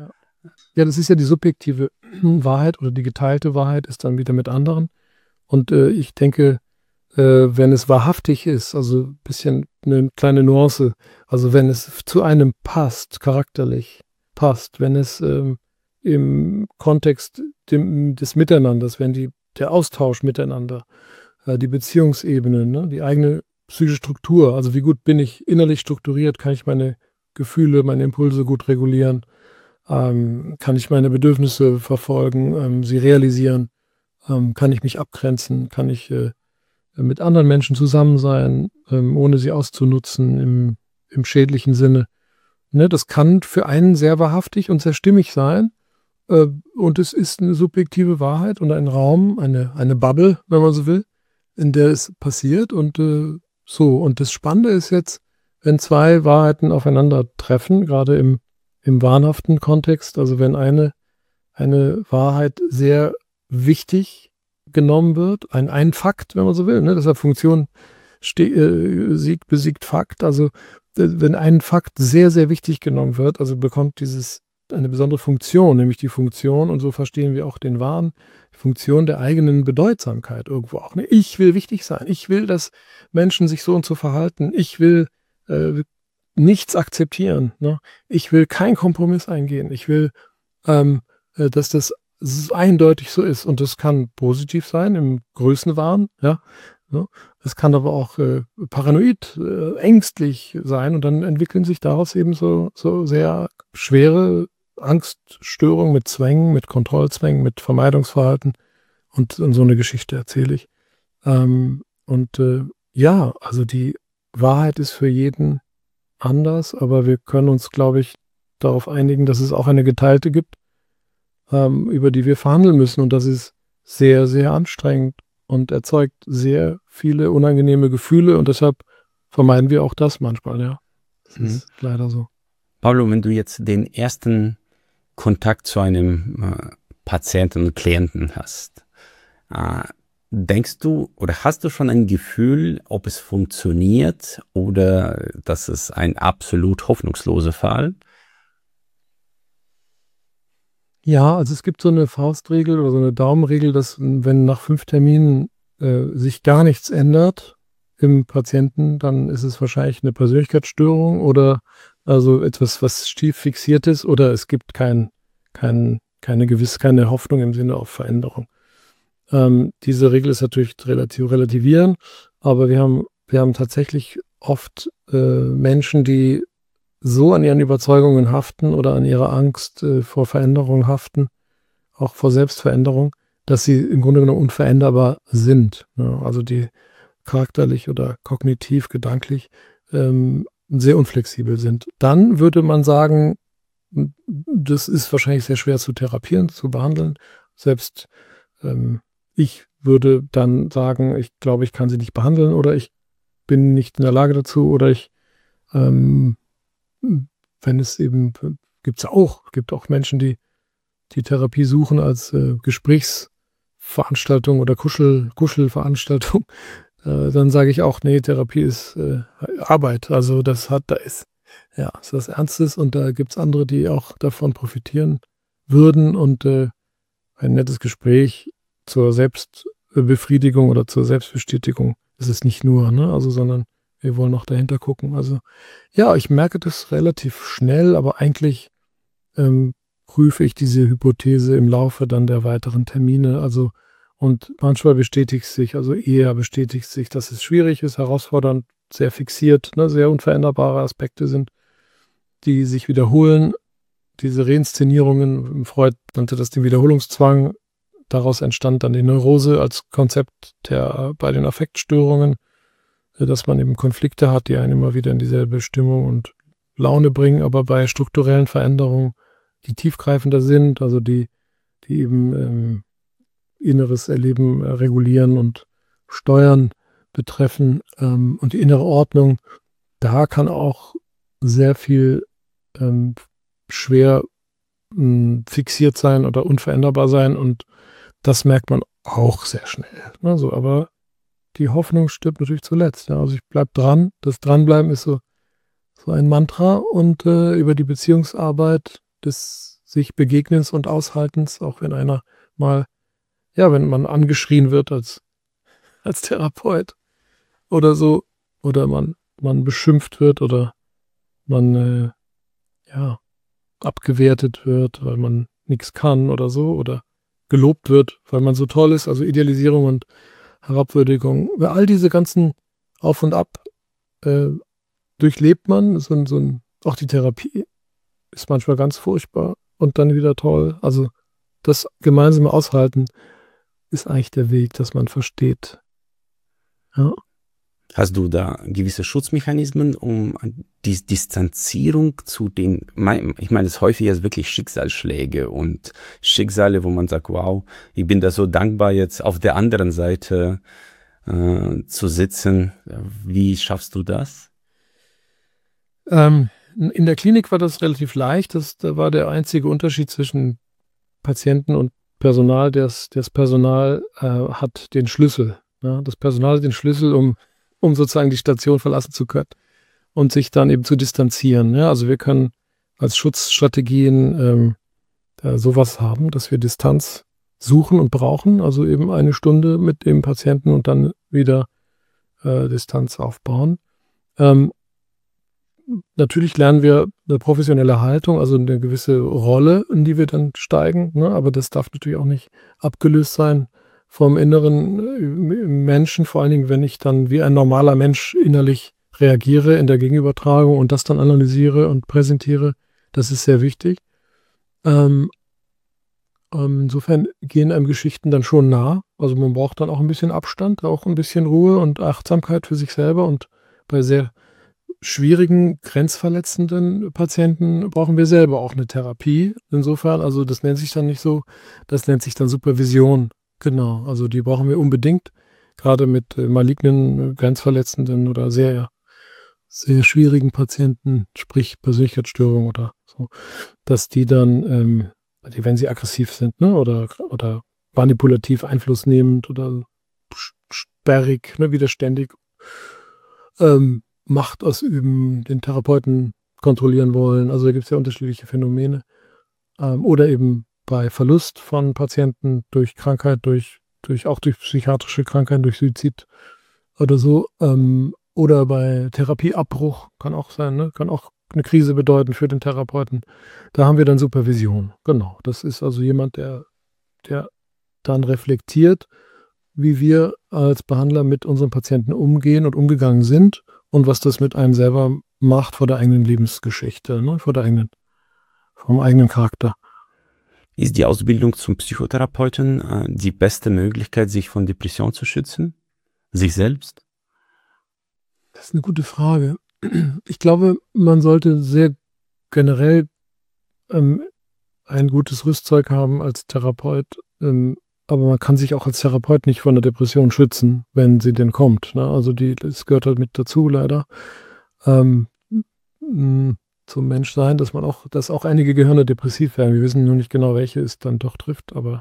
Ja, das ist ja die subjektive Wahrheit oder die geteilte Wahrheit ist dann wieder mit anderen. Und ich denke, wenn es wahrhaftig ist, also ein bisschen eine kleine Nuance, also wenn es zu einem passt, charakterlich passt, wenn es im Kontext des Miteinanders, wenn der Austausch miteinander, die Beziehungsebene, ne, die eigene psychische Struktur, also wie gut bin ich innerlich strukturiert, kann ich meine Gefühle, meine Impulse gut regulieren, kann ich meine Bedürfnisse verfolgen, sie realisieren, kann ich mich abgrenzen, kann ich mit anderen Menschen zusammen sein, ohne sie auszunutzen im schädlichen Sinne. Ne, das kann für einen sehr wahrhaftig und sehr stimmig sein. Und es ist eine subjektive Wahrheit und ein Raum, eine Bubble, wenn man so will, in der es passiert. Und so. Und das Spannende ist jetzt, wenn zwei Wahrheiten aufeinandertreffen, gerade im wahnhaften Kontext, also wenn eine Wahrheit sehr wichtig genommen wird, ein Fakt, wenn man so will, ne? Deshalb Funktion besiegt Fakt, also wenn ein Fakt sehr, sehr wichtig genommen wird, also bekommt eine besondere Funktion, nämlich die Funktion, und so verstehen wir auch den Wahn, die Funktion der eigenen Bedeutsamkeit irgendwo auch. Ne? Ich will wichtig sein, ich will, dass Menschen sich so und so verhalten, ich will nichts akzeptieren, ne? Ich will keinen Kompromiss eingehen, ich will, dass das eindeutig so ist, und das kann positiv sein im Größenwahn, ja. Es kann aber auch paranoid, ängstlich sein, und dann entwickeln sich daraus eben so sehr schwere Angststörungen mit Zwängen, mit Kontrollzwängen, mit Vermeidungsverhalten, und so eine Geschichte erzähle ich. Ja, also die Wahrheit ist für jeden anders, aber wir können uns, glaube ich, darauf einigen, dass es auch eine geteilte gibt, über die wir verhandeln müssen, und das ist sehr, sehr anstrengend und erzeugt sehr viele unangenehme Gefühle, und deshalb vermeiden wir auch das manchmal, ja. Das ist leider so. Pablo, wenn du jetzt den ersten Kontakt zu einem Patienten und Klienten hast, denkst du oder hast du schon ein Gefühl, ob es funktioniert oder dass es ein absolut hoffnungsloser Fall? Ja, also es gibt so eine Faustregel oder so eine Daumenregel, dass wenn nach 5 Terminen sich gar nichts ändert im Patienten, dann ist es wahrscheinlich eine Persönlichkeitsstörung oder also etwas, was stief fixiert ist, oder es gibt keine Hoffnung im Sinne auf Veränderung. Diese Regel ist natürlich relativ relativieren, aber wir haben tatsächlich oft Menschen, die so an ihren Überzeugungen haften oder an ihrer Angst vor Veränderung haften, auch vor Selbstveränderung, dass sie im Grunde genommen unveränderbar sind. Ne? Also die charakterlich oder kognitiv, gedanklich sehr unflexibel sind. Dann würde man sagen, das ist wahrscheinlich sehr schwer zu therapieren, zu behandeln. Selbst ich würde dann sagen, ich glaube, ich kann sie nicht behandeln, oder ich bin nicht in der Lage dazu, oder wenn es eben, gibt auch Menschen, die Therapie suchen als Gesprächsveranstaltung oder Kuschelveranstaltung, dann sage ich auch, nee, Therapie ist Arbeit. Also ist was Ernstes, und da gibt es andere, die auch davon profitieren würden, und ein nettes Gespräch zur Selbstbefriedigung oder zur Selbstbestätigung ist es nicht nur, ne? Also, sondern wir wollen noch dahinter gucken. Also ja, ich merke das relativ schnell, aber eigentlich prüfe ich diese Hypothese im Laufe dann der weiteren Termine. Also, und manchmal bestätigt sich, dass es schwierig ist, herausfordernd, sehr fixiert, ne, sehr unveränderbare Aspekte sind, die sich wiederholen. Diese Reinszenierungen, Freud nannte das den Wiederholungszwang. Daraus entstand dann die Neurose als Konzept bei den Affektstörungen, dass man eben Konflikte hat, die einen immer wieder in dieselbe Stimmung und Laune bringen, aber bei strukturellen Veränderungen, die tiefgreifender sind, also die eben inneres Erleben regulieren und steuern betreffen, und die innere Ordnung, da kann auch sehr viel schwer fixiert sein oder unveränderbar sein, und das merkt man auch sehr schnell. Ne? So, aber die Hoffnung stirbt natürlich zuletzt. Ja? Also ich bleibe dran. Das Dranbleiben ist so ein Mantra, und über die Beziehungsarbeit des sich Begegnens und Aushaltens, auch wenn einer mal, ja, wenn man angeschrien wird als Therapeut oder so, oder man beschimpft wird oder man ja, abgewertet wird, weil man nichts kann oder so, oder gelobt wird, weil man so toll ist, also Idealisierung und Herabwürdigung. All diese ganzen Auf und Ab durchlebt man, auch die Therapie ist manchmal ganz furchtbar und dann wieder toll. Also das gemeinsame Aushalten ist eigentlich der Weg, dass man versteht. Ja. Hast du da gewisse Schutzmechanismen, um die Distanzierung zu den, ich meine, es ist häufig jetzt wirklich Schicksalsschläge und Schicksale, wo man sagt, wow, ich bin da so dankbar, jetzt auf der anderen Seite zu sitzen. Wie schaffst du das? In der Klinik war das relativ leicht. Da war der einzige Unterschied zwischen Patienten und Personal. Das Personal hat den Schlüssel. Ja? Das Personal hat den Schlüssel, um sozusagen die Station verlassen zu können und sich dann eben zu distanzieren. Ja? Also wir können als Schutzstrategien sowas haben, dass wir Distanz suchen und brauchen, also eben eine Stunde mit dem Patienten und dann wieder Distanz aufbauen. Natürlich lernen wir eine professionelle Haltung, also eine gewisse Rolle, in die wir dann steigen, ne? Aber das darf natürlich auch nicht abgelöst sein vom inneren Menschen, vor allen Dingen, wenn ich dann wie ein normaler Mensch innerlich reagiere in der Gegenübertragung und das dann analysiere und präsentiere. Das ist sehr wichtig. Insofern gehen einem Geschichten dann schon nah. Also man braucht dann auch ein bisschen Abstand, auch ein bisschen Ruhe und Achtsamkeit für sich selber. Und bei sehr schwierigen, grenzverletzenden Patienten brauchen wir selber auch eine Therapie. Insofern, also das nennt sich dann nicht so, das nennt sich dann Supervision. Genau, also die brauchen wir unbedingt, gerade mit malignen, grenzverletzenden oder sehr, sehr schwierigen Patienten, sprich Persönlichkeitsstörungen oder so, dass die dann, wenn sie aggressiv sind, ne, oder manipulativ einflussnehmend oder sperrig, ne, widerständig, Macht ausüben, den Therapeuten kontrollieren wollen. Also da gibt es ja unterschiedliche Phänomene. Oder eben bei Verlust von Patienten durch Krankheit, auch durch psychiatrische Krankheiten, durch Suizid oder so. Oder bei Therapieabbruch, kann auch sein, ne? Kann auch eine Krise bedeuten für den Therapeuten. Da haben wir dann Supervision. Genau. Das ist also jemand, der dann reflektiert, wie wir als Behandler mit unseren Patienten umgehen und umgegangen sind und was das mit einem selber macht vor der eigenen Lebensgeschichte, ne? Vom eigenen Charakter. Ist die Ausbildung zum Psychotherapeuten die beste Möglichkeit, sich von Depression zu schützen? Sich selbst? Das ist eine gute Frage. Ich glaube, man sollte sehr generell ein gutes Rüstzeug haben als Therapeut, aber man kann sich auch als Therapeut nicht von der Depression schützen, wenn sie denn kommt. Ne? Also das gehört halt mit dazu, leider. Zum Menschsein, dass auch einige Gehirne depressiv werden. Wir wissen nur nicht genau, welche es dann doch trifft, aber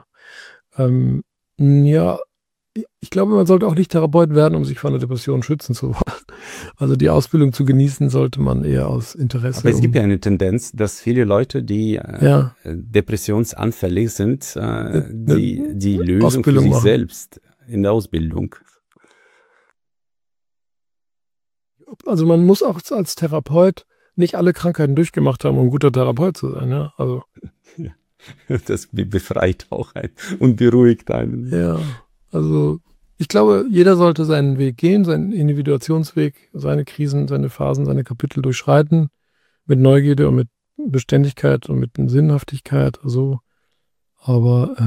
ja, ich glaube, man sollte auch nicht Therapeut werden, um sich von der Depression schützen zu wollen. Also die Ausbildung zu genießen, sollte man eher aus Interesse. Aber es gibt ja eine Tendenz, dass viele Leute, die depressionsanfällig sind, die Lösung Ausbildung für sich machen. selbst in der Ausbildung. Also man muss auch als Therapeut nicht alle Krankheiten durchgemacht haben, um ein guter Therapeut zu sein. Ja? Also das befreit auch und beruhigt einen. Ja, also ich glaube, jeder sollte seinen Weg gehen, seinen Individuationsweg, seine Krisen, seine Phasen, seine Kapitel durchschreiten, mit Neugierde und mit Beständigkeit und mit Sinnhaftigkeit. Also, aber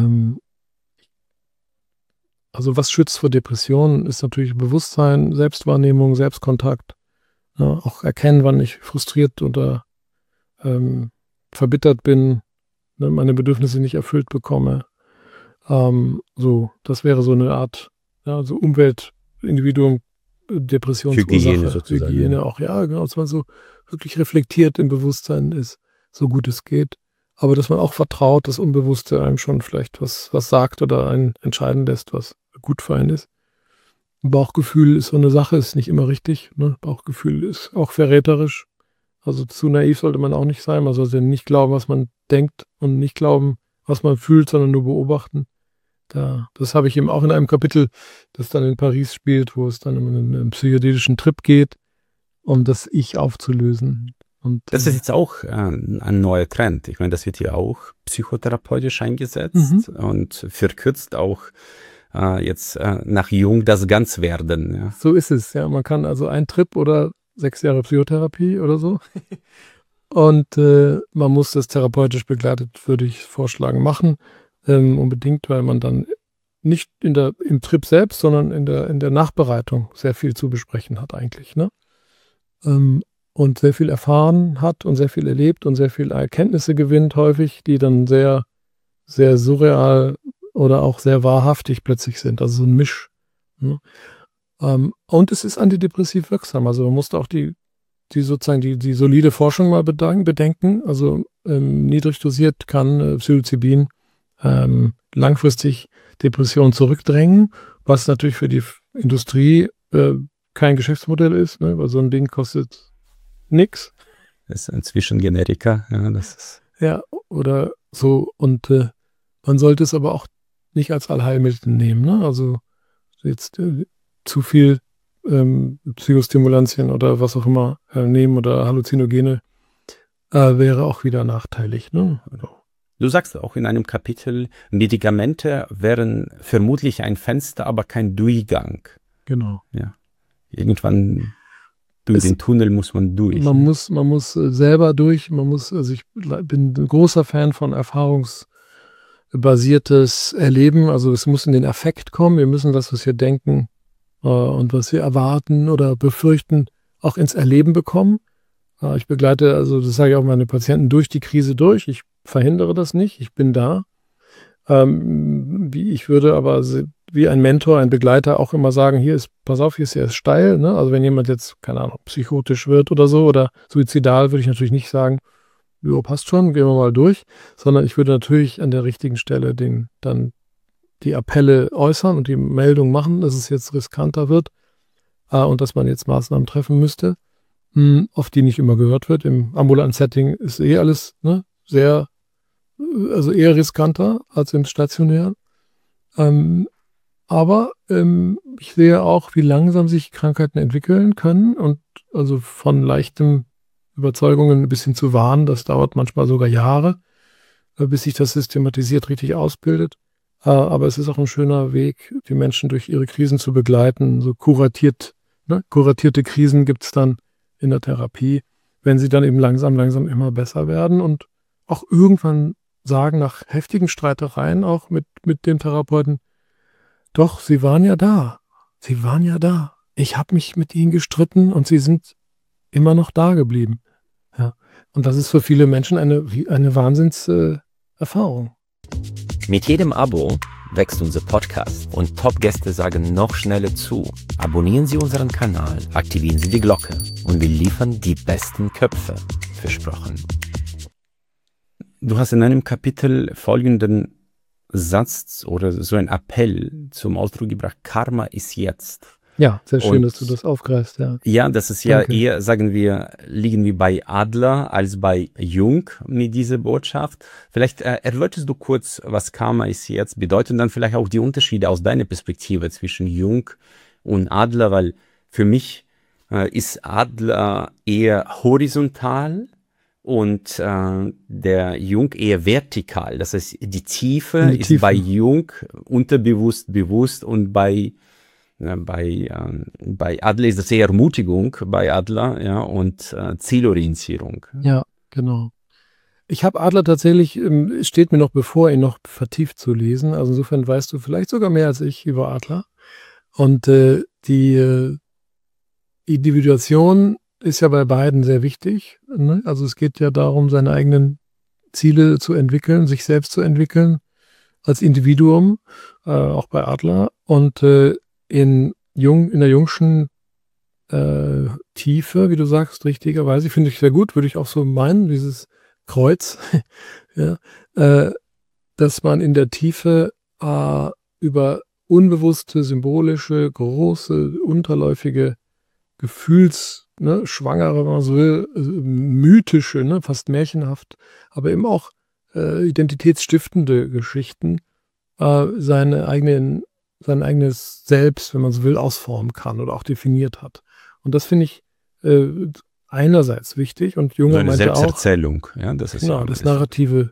also was schützt vor Depressionen, ist natürlich Bewusstsein, Selbstwahrnehmung, Selbstkontakt. Ja, auch erkennen, wann ich frustriert oder verbittert bin, ne, meine Bedürfnisse nicht erfüllt bekomme. So, das wäre so eine Art, ja, so Umwelt, Individuum, Depressionsursache. Hygiene sozusagen. Hygiene auch, ja, genau, dass man so wirklich reflektiert im Bewusstsein ist, so gut es geht. Aber dass man auch vertraut, dass Unbewusste einem schon vielleicht was sagt oder einen entscheiden lässt, was gut für einen ist. Bauchgefühl ist so eine Sache, ist nicht immer richtig. Ne? Bauchgefühl ist auch verräterisch. Also zu naiv sollte man auch nicht sein. Man sollte nicht glauben, was man denkt und nicht glauben, was man fühlt, sondern nur beobachten. Das habe ich eben auch in einem Kapitel, das dann in Paris spielt, wo es dann um einen psychedelischen Trip geht, um das Ich aufzulösen. Und, das ist jetzt auch ein neuer Trend. Ich meine, das wird ja auch psychotherapeutisch eingesetzt und verkürzt auch jetzt nach Jung das Ganzwerden. Ja. So ist es, ja. Man kann also einen Trip oder 6 Jahre Psychotherapie oder so. Und man muss das therapeutisch begleitet, würde ich vorschlagen, machen. Unbedingt, weil man dann nicht im Trip selbst, sondern in der Nachbereitung sehr viel zu besprechen hat eigentlich. Ne? Und sehr viel erfahren hat und sehr viel erlebt und sehr viel Erkenntnisse gewinnt häufig, die dann sehr, sehr surreal oder auch sehr wahrhaftig plötzlich sind. Also so ein Misch. Ne? Und es ist antidepressiv wirksam. Also man musste auch die solide Forschung mal bedenken. Also niedrig dosiert kann Psilocybin langfristig Depressionen zurückdrängen, was natürlich für die Industrie kein Geschäftsmodell ist, ne? Weil so ein Ding kostet nichts. Das ist inzwischen Generika, ja, das ist. Ja, oder so. Und man sollte es aber auch nicht als Allheilmittel nehmen, ne? Also jetzt zu viel Psychostimulantien oder was auch immer nehmen oder Halluzinogene wäre auch wieder nachteilig, ne? Also. Du sagst auch in einem Kapitel, Medikamente wären vermutlich ein Fenster, aber kein Durchgang. Genau. Ja. Irgendwann durch den Tunnel muss man durch. Man muss selber durch. Ich bin ein großer Fan von erfahrungsbasiertes Erleben. Also es muss in den Affekt kommen. Wir müssen das, was wir denken und was wir erwarten oder befürchten, auch ins Erleben bekommen. Ich begleite, also das sage ich auch meine Patienten, durch die Krise durch. Ich verhindere das nicht. Ich bin da. Ich würde aber wie ein Mentor, ein Begleiter auch immer sagen, pass auf, hier ist ja steil. Ne? Also wenn jemand jetzt, keine Ahnung, psychotisch wird oder so oder suizidal, würde ich natürlich nicht sagen, jo, passt schon, gehen wir mal durch. Sondern ich würde natürlich an der richtigen Stelle dann die Appelle äußern und die Meldung machen, dass es jetzt riskanter wird und dass man jetzt Maßnahmen treffen müsste, auf die nicht immer gehört wird. Im ambulanten Setting ist alles also eher riskanter als im stationären. Aber ich sehe auch, wie langsam sich Krankheiten entwickeln können und also von leichten Überzeugungen bis hin zu Wahn, das dauert manchmal sogar Jahre, bis sich das systematisiert richtig ausbildet. Aber es ist auch ein schöner Weg, die Menschen durch ihre Krisen zu begleiten. So kuratierte Krisen gibt es dann in der Therapie, wenn sie dann eben langsam immer besser werden und auch irgendwann sagen, nach heftigen Streitereien auch mit dem Therapeuten, doch, Sie waren ja da. Sie waren ja da. Ich habe mich mit Ihnen gestritten und Sie sind immer noch da geblieben. Ja. Und das ist für viele Menschen eine Wahnsinnserfahrung. Mit jedem Abo wächst unser Podcast und Top-Gäste sagen noch schneller zu. Abonnieren Sie unseren Kanal, aktivieren Sie die Glocke und wir liefern die besten Köpfe. Versprochen. Du hast in einem Kapitel folgenden Satz oder so ein Appell zum Ausdruck gebracht: Karma ist jetzt. Ja, sehr schön, dass du das aufgreifst. Ja, das ist ja eher, sagen wir, liegen wir bei Adler als bei Jung mit dieser Botschaft. Vielleicht erläuterst du kurz, was Karma ist jetzt bedeutet und dann vielleicht auch die Unterschiede aus deiner Perspektive zwischen Jung und Adler, weil für mich ist Adler eher horizontal und der Jung eher vertikal. Das heißt, die Tiefe ist bei Jung unterbewusst, bewusst und bei Adler ist das eher Ermutigung bei Adler, ja, und Zielorientierung. Ja, genau. Ich habe Adler tatsächlich, es steht mir noch bevor, ihn noch vertieft zu lesen. Also insofern weißt du vielleicht sogar mehr als ich über Adler. Und die Individuation ist ja bei beiden sehr wichtig. Ne? Also es geht ja darum, seine eigenen Ziele zu entwickeln, sich selbst zu entwickeln als Individuum, auch bei Adler. Und in der Jungschen Tiefe, wie du sagst, richtigerweise, finde ich sehr gut, würde ich auch so meinen, dieses Kreuz, ja, dass man in der Tiefe über unbewusste, symbolische, große, unterläufige schwangere, wenn man so will, mythische, ne, fast märchenhaft, aber eben auch identitätsstiftende Geschichten sein eigenes Selbst, wenn man so will, ausformen kann oder auch definiert hat. Und das finde ich einerseits wichtig und Junger meinte Selbsterzählung, auch, ja, das ist genau, das narrative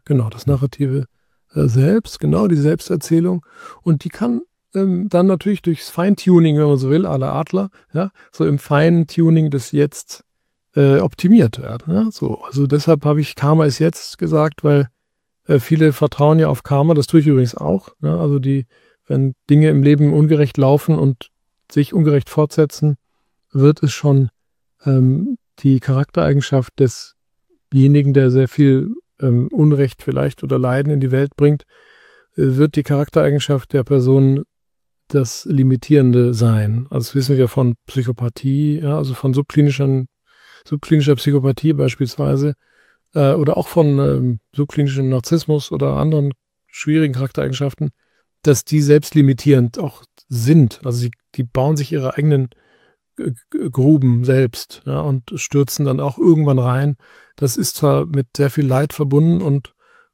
Selbst, genau, die Selbsterzählung. Und die kann dann natürlich durchs Feintuning, wenn man so will, à la Adler, ja, so im Feintuning des Jetzt optimiert werden. Ja, so. Also deshalb habe ich Karma ist jetzt gesagt, weil viele vertrauen ja auf Karma, das tue ich übrigens auch. Ja, also wenn Dinge im Leben ungerecht laufen und sich ungerecht fortsetzen, wird es schon die Charaktereigenschaft desjenigen, der sehr viel Unrecht vielleicht oder Leiden in die Welt bringt, wird die Charaktereigenschaft der Person das Limitierende sein. Also das wissen wir von Psychopathie, ja, also von subklinischer Psychopathie beispielsweise, oder auch von subklinischem Narzissmus oder anderen schwierigen Charaktereigenschaften, dass die selbstlimitierend auch sind. Also die bauen sich ihre eigenen Gruben selbst, ja, und stürzen dann auch irgendwann rein. Das ist zwar mit sehr viel Leid verbunden und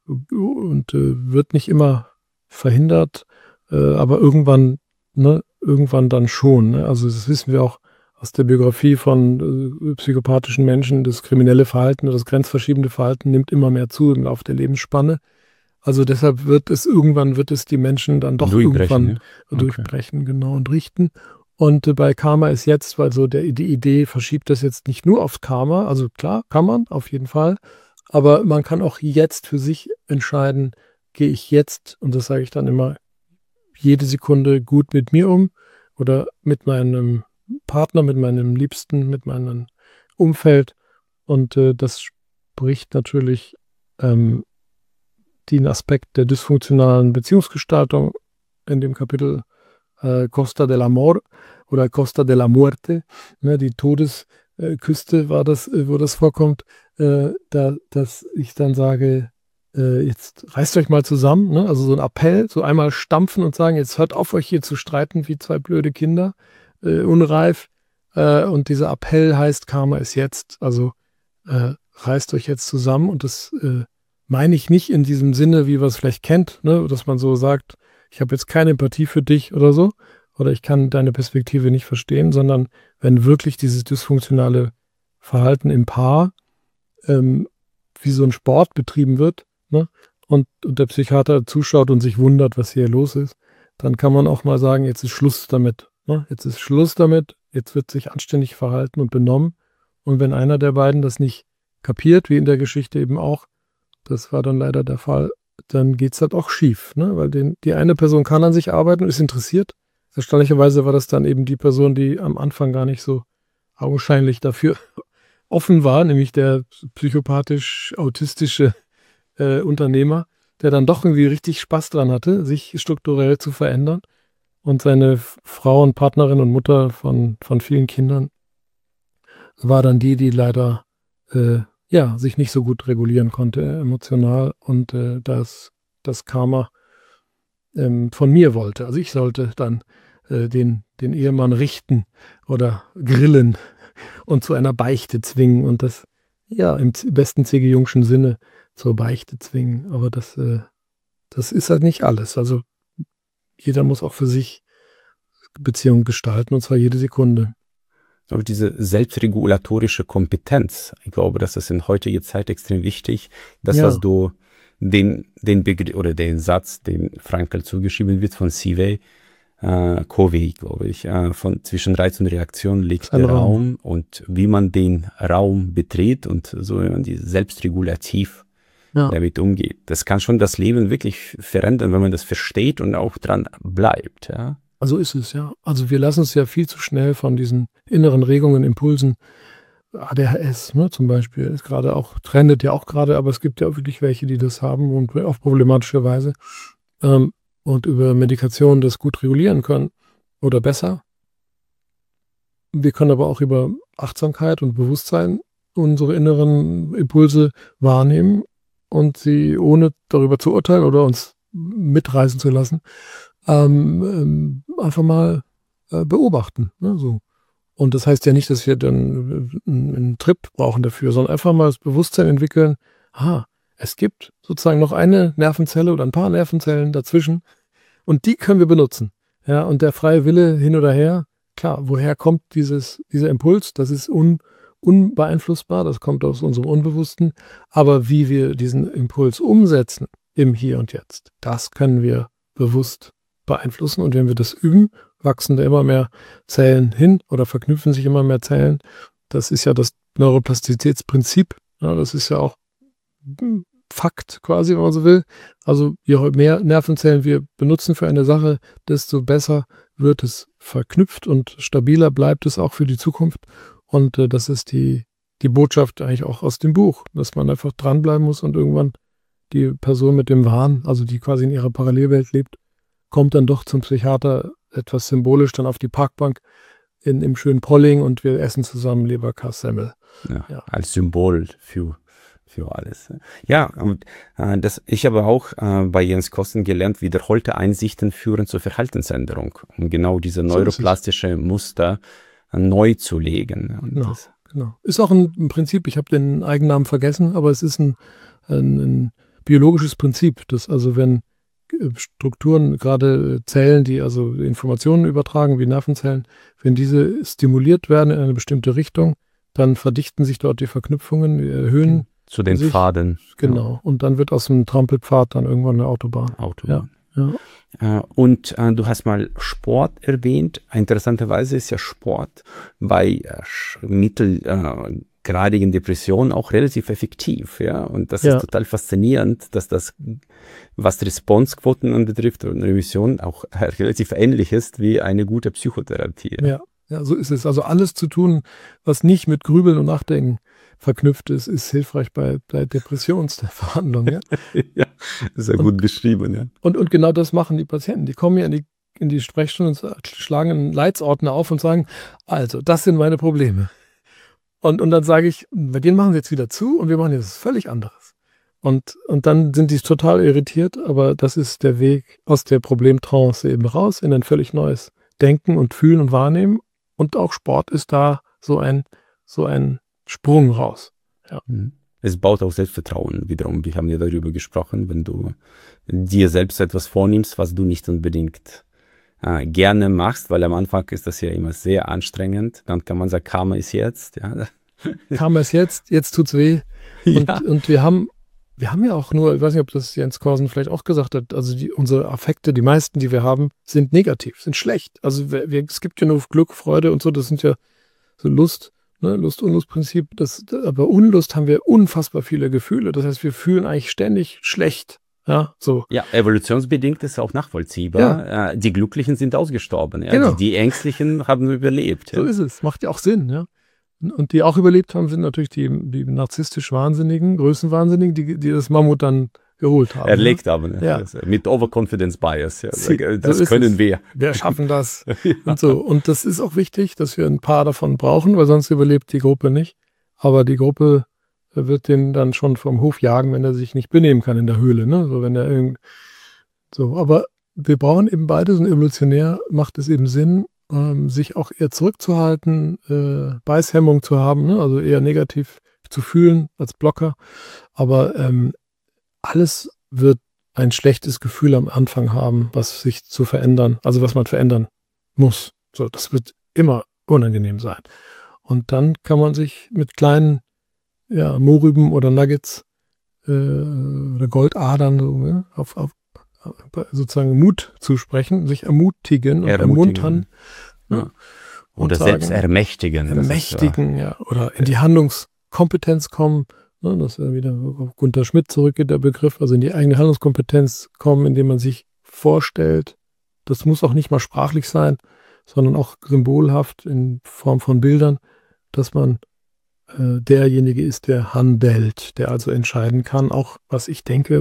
wird nicht immer verhindert, aber irgendwann dann schon. Ne? Also das wissen wir auch aus der Biografie von psychopathischen Menschen. Das kriminelle Verhalten oder das grenzverschiebende Verhalten nimmt immer mehr zu im Laufe der Lebensspanne. Also deshalb wird es die Menschen dann doch irgendwann durchbrechen, genau, und richten. Und bei Karma ist jetzt, weil so die Idee verschiebt das jetzt nicht nur aufs Karma, also klar, kann man auf jeden Fall, aber man kann auch jetzt für sich entscheiden, gehe ich jetzt, und das sage ich dann immer, jede Sekunde gut mit mir um oder mit meinem Partner, mit meinem Liebsten, mit meinem Umfeld. Und das spricht natürlich den Aspekt der dysfunktionalen Beziehungsgestaltung in dem Kapitel Costa del Amor oder Costa de la Muerte, ne, die Todesküste war das, wo das vorkommt, dass ich dann sage, jetzt reißt euch mal zusammen, ne? Also so ein Appell, so einmal stampfen und sagen, jetzt hört auf, euch hier zu streiten wie zwei blöde Kinder, unreif. Und dieser Appell heißt, Karma ist jetzt, also reißt euch jetzt zusammen. Und das meine ich nicht in diesem Sinne, wie man es vielleicht kennt, ne? Dass man so sagt, ich habe jetzt keine Empathie für dich oder so, oder ich kann deine Perspektive nicht verstehen, sondern wenn wirklich dieses dysfunktionale Verhalten im Paar wie so ein Sport betrieben wird, ne? Und der Psychiater zuschaut und sich wundert, was hier los ist, dann kann man auch mal sagen, jetzt ist Schluss damit. Ne? Jetzt ist Schluss damit, jetzt wird sich anständig verhalten und benommen. Und wenn einer der beiden das nicht kapiert, wie in der Geschichte eben auch, das war dann leider der Fall, dann geht es halt auch schief. Ne? Weil die eine Person kann an sich arbeiten und ist interessiert. Erstaunlicherweise war das dann eben die Person, die am Anfang gar nicht so augenscheinlich dafür offen war, nämlich der psychopathisch-autistische Unternehmer, der dann doch irgendwie richtig Spaß dran hatte, sich strukturell zu verändern. Und seine Frau und Partnerin und Mutter von vielen Kindern war dann die leider sich nicht so gut regulieren konnte emotional und das Karma von mir wollte. Also ich sollte dann den Ehemann richten oder grillen und zu einer Beichte zwingen und das ja im besten C.G. Jungschen Sinne zur Beichte zwingen. Aber das ist halt nicht alles. Also jeder muss auch für sich Beziehungen gestalten und zwar jede Sekunde. Aber diese selbstregulatorische Kompetenz, ich glaube, das ist in heutiger Zeit extrem wichtig. Das, was du den Begriff oder den Satz, den Frankl zugeschrieben wird von Covey, glaube ich, von zwischen Reiz und Reaktion liegt der Raum und wie man den Raum betritt und so, wenn man die selbstregulativ damit umgeht. Das kann schon das Leben wirklich verändern, wenn man das versteht und auch dran bleibt. Ja. Also ist es, ja. Also wir lassen es ja viel zu schnell von diesen inneren Regungen, Impulsen. ADHS, ne, zum Beispiel, ist gerade auch, trendet ja auch gerade, aber es gibt ja auch wirklich welche, die das haben und auf problematische Weise und über Medikation das gut regulieren können oder besser. Wir können aber auch über Achtsamkeit und Bewusstsein unsere inneren Impulse wahrnehmen und sie ohne darüber zu urteilen oder uns mitreißen zu lassen, einfach mal beobachten. Ne, so. Und das heißt ja nicht, dass wir dann einen Trip brauchen dafür, sondern einfach mal das Bewusstsein entwickeln, es gibt sozusagen noch eine Nervenzelle oder ein paar Nervenzellen dazwischen und die können wir benutzen. Ja, und der freie Wille hin oder her, klar, woher kommt dieser Impuls? Das ist unbeeinflussbar, das kommt aus unserem Unbewussten. Aber wie wir diesen Impuls umsetzen im Hier und Jetzt, das können wir bewusst beeinflussen. Und wenn wir das üben, wachsen da immer mehr Zellen hin oder verknüpfen sich immer mehr Zellen. Das ist ja das Neuroplastizitätsprinzip. Ja, das ist ja auch Fakt quasi, wenn man so will. Also je mehr Nervenzellen wir benutzen für eine Sache, desto besser wird es verknüpft und stabiler bleibt es auch für die Zukunft. Und das ist die Botschaft eigentlich auch aus dem Buch, dass man einfach dranbleiben muss und irgendwann die Person mit dem Wahn, also die quasi in ihrer Parallelwelt lebt, kommt dann doch zum Psychiater etwas symbolisch dann auf die Parkbank im schönen Polling und wir essen zusammen Leberkassemmel. Ja, als Symbol für alles. Ja, und ich habe auch bei Jens Kosten gelernt, wiederholte Einsichten führen zur Verhaltensänderung, um genau diese neuroplastische Muster neu zu legen. Und genau. Ist auch ein Prinzip, ich habe den Eigennamen vergessen, aber es ist ein biologisches Prinzip, dass also wenn Strukturen, gerade Zellen, die also Informationen übertragen, wie Nervenzellen, wenn diese stimuliert werden in eine bestimmte Richtung, dann verdichten sich dort die Verknüpfungen, erhöhen zu den Pfaden. Genau. Ja. Und dann wird aus dem Trampelpfad dann irgendwann eine Autobahn. Ja. Und du hast mal Sport erwähnt. Interessanterweise ist ja Sport bei mittelgradigen Depressionen auch relativ effektiv. Ja? Und das ist total faszinierend, dass das, was Responsequoten anbetrifft und Remission, auch relativ ähnlich ist wie eine gute Psychotherapie. Ja, so ist es. Also alles zu tun, was nicht mit Grübeln und Nachdenken verknüpft ist hilfreich bei Depressionsverhandlungen. Ja, ja, sehr gut beschrieben. Ja. Und genau das machen die Patienten. Die kommen ja in die Sprechstunde und schlagen einen Leitsordner auf und sagen, also, das sind meine Probleme. Und dann sage ich, bei denen machen sie jetzt wieder zu und wir machen jetzt was völlig anderes. Und dann sind die total irritiert, aber das ist der Weg aus der Problemtrance eben raus in ein völlig neues Denken und Fühlen und Wahrnehmen. Und auch Sport ist da so ein Sprung raus. Ja. Es baut auch Selbstvertrauen wiederum. Wir haben ja darüber gesprochen, wenn du dir selbst etwas vornimmst, was du nicht unbedingt gerne machst, weil am Anfang ist das ja immer sehr anstrengend. Dann kann man sagen, Karma ist jetzt. Ja. Karma ist jetzt tut's weh. Und wir haben ja auch nur, ich weiß nicht, ob das Jens Korsen vielleicht auch gesagt hat, also unsere Affekte, die meisten, die wir haben, sind negativ, sind schlecht. Also es gibt ja nur Glück, Freude und so, das sind ja so Lust-Unlust-Prinzip. Aber Unlust haben wir unfassbar viele Gefühle. Das heißt, wir fühlen eigentlich ständig schlecht. Ja, so. Ja, evolutionsbedingt ist auch nachvollziehbar. Ja. Die Glücklichen sind ausgestorben. Ja? Genau. Die Ängstlichen haben überlebt. Ja? So ist es. Macht ja auch Sinn. Ja? Und die auch überlebt haben, sind natürlich die narzisstisch Wahnsinnigen, Größenwahnsinnigen, die das Mammut dann geholt haben. Erlegt haben. Ja. Mit Overconfidence Bias. Ja. Das so können wir. Wir schaffen das. Und so. Und das ist auch wichtig, dass wir ein paar davon brauchen, weil sonst überlebt die Gruppe nicht. Aber die Gruppe wird den dann schon vom Hof jagen, wenn er sich nicht benehmen kann in der Höhle. Ne? Aber wir brauchen eben beides und evolutionär macht es eben Sinn, sich auch eher zurückzuhalten, Beißhemmung zu haben, ne? Also eher negativ zu fühlen als Blocker. Aber alles wird ein schlechtes Gefühl am Anfang haben, was sich zu verändern, also was man verändern muss. So, das wird immer unangenehm sein. Und dann kann man sich mit kleinen Mohrrüben oder Nuggets oder Goldadern so, auf sozusagen Mut zu sprechen, sich ermutigen und ermuntern. Ja. Oder selbst ermächtigen. Ermächtigen, oder in die Handlungskompetenz kommen. Ne, das ist wieder auf Gunther Schmidt zurückgeht, der Begriff, also in die eigene Handlungskompetenz kommen, indem man sich vorstellt. Das muss auch nicht mal sprachlich sein, sondern auch symbolhaft in Form von Bildern, dass man derjenige ist, der handelt, der also entscheiden kann, auch was ich denke,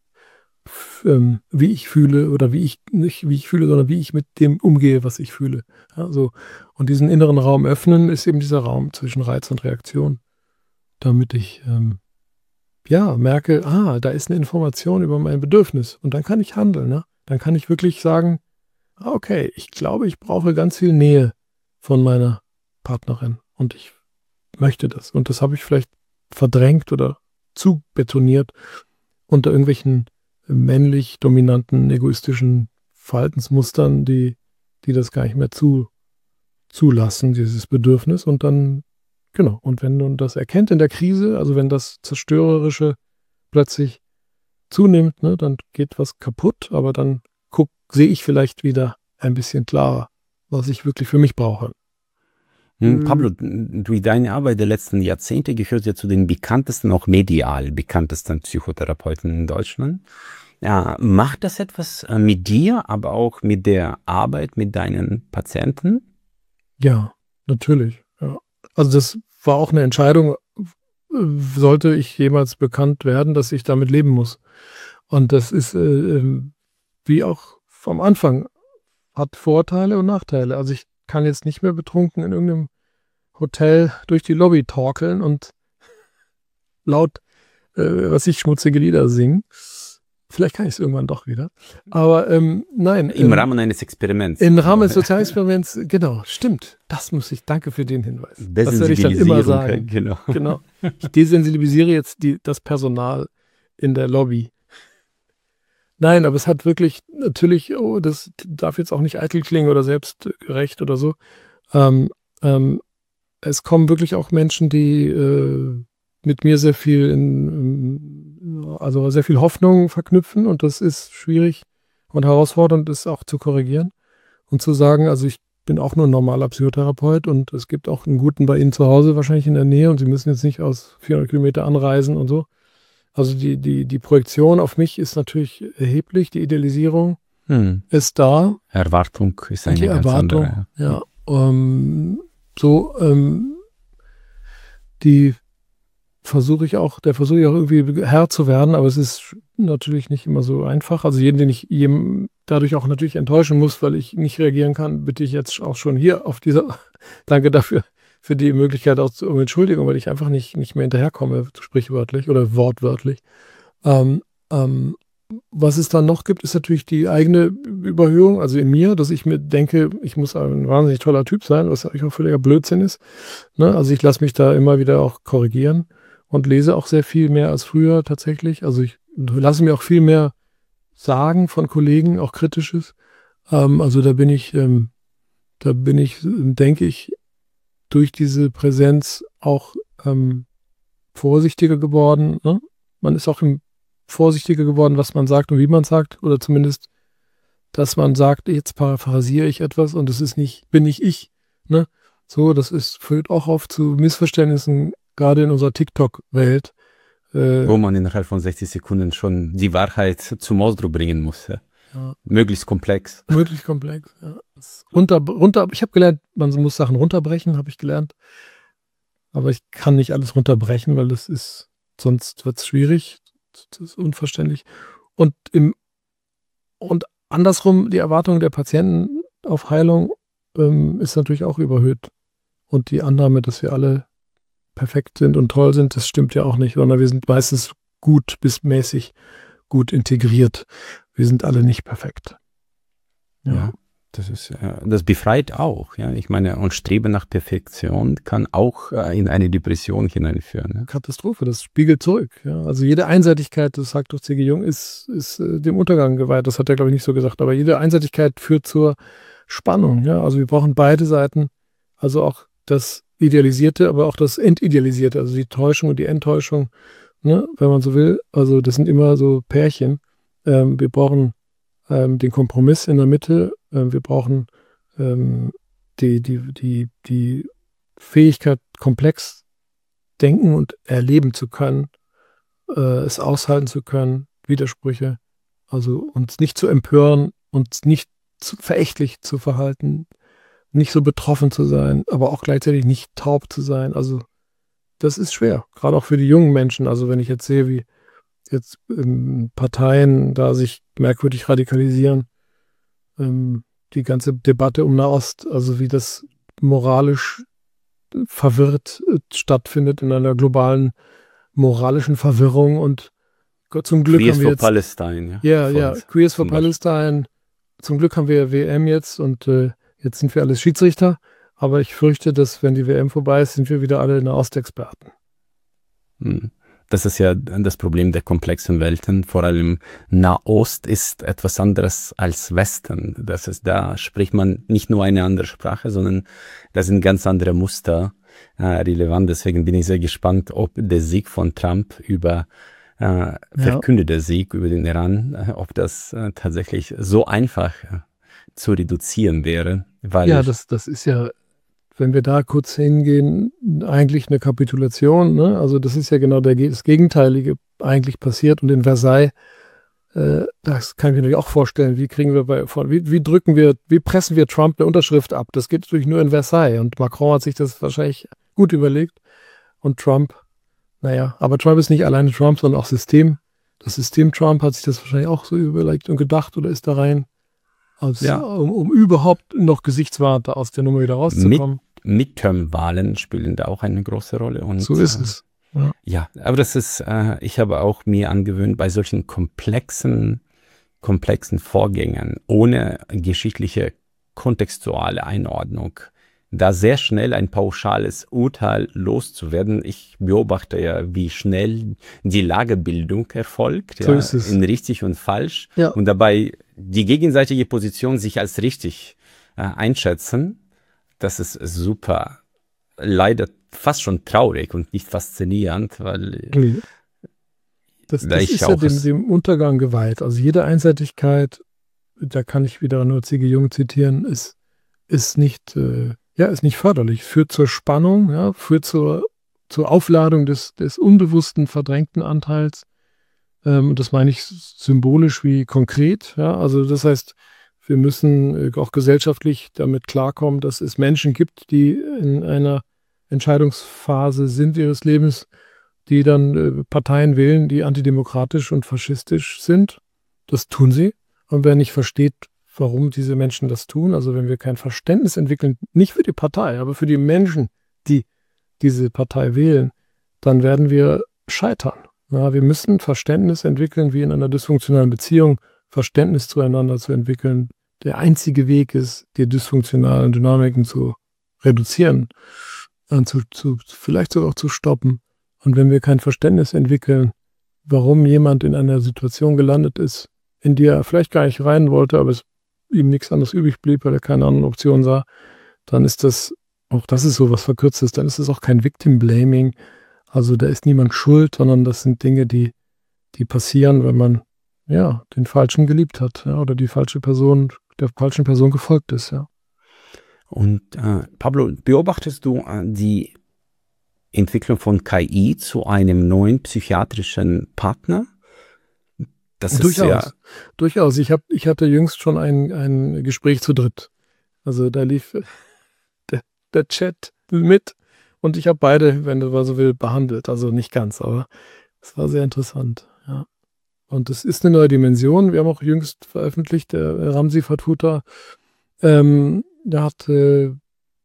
wie ich fühle oder nicht wie ich fühle, sondern wie ich mit dem umgehe, was ich fühle. Ja, so. Und diesen inneren Raum öffnen ist eben dieser Raum zwischen Reiz und Reaktion, damit ich merke, da ist eine Information über mein Bedürfnis und dann kann ich handeln. Ne? Dann kann ich wirklich sagen, okay, ich glaube, ich brauche ganz viel Nähe von meiner Partnerin und ich möchte das. Und das habe ich vielleicht verdrängt oder zu betoniert unter irgendwelchen männlich dominanten, egoistischen Verhaltensmustern, die das gar nicht mehr zulassen, dieses Bedürfnis. Und dann, genau, und wenn man das erkennt in der Krise, also wenn das Zerstörerische plötzlich zunimmt, ne, dann geht was kaputt, aber dann sehe ich vielleicht wieder ein bisschen klarer, was ich wirklich für mich brauche. Pablo, durch deine Arbeit der letzten Jahrzehnte gehört ja zu den bekanntesten, auch medial bekanntesten Psychotherapeuten in Deutschland. Ja, macht das etwas mit dir, aber auch mit der Arbeit mit deinen Patienten? Ja, natürlich. Ja. Also das war auch eine Entscheidung, sollte ich jemals bekannt werden, dass ich damit leben muss. Und das ist, wie auch vom Anfang, hat Vorteile und Nachteile. Also ich kann jetzt nicht mehr betrunken in irgendeinem Hotel durch die Lobby torkeln und laut, schmutzige Lieder singen. Vielleicht kann ich es irgendwann doch wieder. Aber nein. Im Rahmen eines Experiments. Im Rahmen eines Sozialexperiments, genau, stimmt. Danke für den Hinweis. Das werde ich dann immer sagen. Genau. Ich desensibilisiere jetzt das Personal in der Lobby. Nein, aber es hat wirklich, natürlich, das darf jetzt auch nicht eitel klingen oder selbstgerecht oder so. Es kommen wirklich auch Menschen, die mit mir sehr viel sehr viel Hoffnung verknüpfen, und das ist schwierig und herausfordernd, ist auch zu korrigieren und zu sagen, also ich bin auch nur ein normaler Psychotherapeut und es gibt auch einen guten bei Ihnen zu Hause wahrscheinlich in der Nähe und Sie müssen jetzt nicht aus 400 Kilometer anreisen und so. Also die Projektion auf mich ist natürlich erheblich, die Idealisierung ist da. Erwartung ist eine ganz andere. Ja. Der versuche ich auch irgendwie Herr zu werden, aber es ist natürlich nicht immer so einfach. Also jeden, den ich dadurch auch natürlich enttäuschen muss, weil ich nicht reagieren kann, bitte ich jetzt auch schon hier auf dieser, danke dafür, für die Möglichkeit auch um Entschuldigung, weil ich einfach nicht mehr hinterherkomme, sprichwörtlich oder wortwörtlich. Was es dann noch gibt, ist natürlich die eigene Überhöhung, also in mir, dass ich mir denke, ich muss ein wahnsinnig toller Typ sein, was eigentlich auch völliger Blödsinn ist. Ne? Also ich lasse mich da immer wieder auch korrigieren und lese auch sehr viel mehr als früher tatsächlich. Also ich lasse mir auch viel mehr sagen von Kollegen, auch Kritisches. Also da bin ich, denke ich, durch diese Präsenz auch vorsichtiger geworden. Ne? Man ist auch vorsichtiger geworden, was man sagt und wie man sagt. Oder zumindest, dass man sagt, jetzt paraphrasiere ich etwas und es ist bin nicht ich. Ne? So, führt auch oft zu Missverständnissen, gerade in unserer TikTok-Welt. Wo man innerhalb von 60 Sekunden schon die Wahrheit zum Ausdruck bringen muss. Ja. Ja. Möglichst komplex. Möglichst komplex, ja. Ich habe gelernt, man muss Sachen runterbrechen, habe ich gelernt. Aber ich kann nicht alles runterbrechen, weil sonst wird es schwierig. Das ist unverständlich. Und andersrum, die Erwartung der Patienten auf Heilung ist natürlich auch überhöht. Und die Annahme, dass wir alle perfekt sind und toll sind, das stimmt ja auch nicht, sondern wir sind meistens gut bis mäßig gut integriert. Wir sind alle nicht perfekt. Ja, das befreit auch. Ja, ich meine, und Streben nach Perfektion kann auch in eine Depression hineinführen. Ja? Katastrophe, das spiegelt zurück. Ja? Also jede Einseitigkeit, das sagt doch C.G. Jung, ist dem Untergang geweiht. Das hat er, glaube ich, nicht so gesagt. Aber jede Einseitigkeit führt zur Spannung. Ja? Also wir brauchen beide Seiten. Also auch das Idealisierte, aber auch das Entidealisierte. Also die Täuschung und die Enttäuschung, ne? Wenn man so will. Also das sind immer so Pärchen. Wir brauchen den Kompromiss in der Mitte. Wir brauchen die Fähigkeit, komplex denken und erleben zu können, es aushalten zu können, Widersprüche, also uns nicht zu empören, uns nicht verächtlich zu verhalten, nicht so betroffen zu sein, aber auch gleichzeitig nicht taub zu sein. Also das ist schwer, gerade auch für die jungen Menschen. Also wenn ich jetzt sehe, wie jetzt Parteien da sich merkwürdig radikalisieren, die ganze Debatte um Nahost, also wie das moralisch verwirrt stattfindet in einer globalen moralischen Verwirrung, und zum Glück Queers haben wir for Palestine. Ja, Queers for Palestine. Zum Glück haben wir WM jetzt und jetzt sind wir alles Schiedsrichter Aber ich fürchte, dass, wenn die WM vorbei ist, sind wir wieder alle Nahostexperten. Das ist ja das Problem der komplexen Welten. Vor allem Nahost ist etwas anderes als Westen. Da spricht man nicht nur eine andere Sprache, sondern da sind ganz andere Muster relevant. Deswegen bin ich sehr gespannt, ob der Sieg von Trump verkündete Sieg über den Iran, ob das tatsächlich so einfach zu reduzieren wäre. Weil ja, das ist ja, wenn wir da kurz hingehen, eigentlich eine Kapitulation. Ne? Also das ist ja genau das Gegenteilige eigentlich passiert. Und in Versailles, das kann ich mir natürlich auch vorstellen, wie pressen wir Trump eine Unterschrift ab? Das geht natürlich nur in Versailles. Und Macron hat sich das wahrscheinlich gut überlegt. Und Trump, aber Trump ist nicht alleine Trump, sondern auch System. Das System Trump hat sich das wahrscheinlich auch so überlegt und gedacht oder ist da rein, um überhaupt noch gesichtswahrend aus der Nummer wieder rauszukommen. Midterm-Wahlen spielen da auch eine große Rolle. Und, so ist es. Ja, aber das ist, ich habe auch mir angewöhnt, bei solchen komplexen Vorgängen ohne geschichtliche kontextuale Einordnung da sehr schnell ein pauschales Urteil loszuwerden. Ich beobachte ja, wie schnell die Lagebildung erfolgt, so ist es. In richtig und falsch, und dabei die gegenseitige Position sich als richtig einschätzen. Das ist super, leider fast schon traurig und nicht faszinierend, weil das ist ja dem Untergang geweiht. Also jede Einseitigkeit, da kann ich wieder nur C.G. Jung zitieren, ist nicht förderlich, führt zur Spannung, führt zur Aufladung des unbewussten, verdrängten Anteils. Und das meine ich symbolisch wie konkret. Ja? Also das heißt, wir müssen auch gesellschaftlich damit klarkommen, dass es Menschen gibt, die in einer Entscheidungsphase sind ihres Lebens, die dann Parteien wählen, die antidemokratisch und faschistisch sind. Das tun sie. Und wer nicht versteht, warum diese Menschen das tun, also wenn wir kein Verständnis entwickeln, nicht für die Partei, aber für die Menschen, die diese Partei wählen, dann werden wir scheitern. Ja, wir müssen Verständnis entwickeln, wie in einer dysfunktionalen Beziehung, Verständnis zueinander zu entwickeln. Der einzige Weg ist, die dysfunktionalen Dynamiken zu reduzieren und vielleicht sogar auch zu stoppen. Und wenn wir kein Verständnis entwickeln, warum jemand in einer Situation gelandet ist, in die er vielleicht gar nicht rein wollte, aber es ihm nichts anderes übrig blieb, weil er keine anderen Optionen sah, dann ist das ist so was Verkürztes, dann ist es auch kein Victim-Blaming. Also da ist niemand schuld, sondern das sind Dinge, die passieren, wenn man den Falschen geliebt hat, oder der falschen Person gefolgt ist. Ja. Und Pablo, beobachtest du die Entwicklung von KI zu einem neuen psychiatrischen Partner? Das ist durchaus. Ich hatte jüngst schon ein Gespräch zu dritt. Also da lief der Chat mit und ich habe beide, wenn du mal so willst, behandelt. Also nicht ganz, aber es war sehr interessant. Ja. Und es ist eine neue Dimension. Wir haben auch jüngst veröffentlicht, der Ramzi Fatfuta, der hatte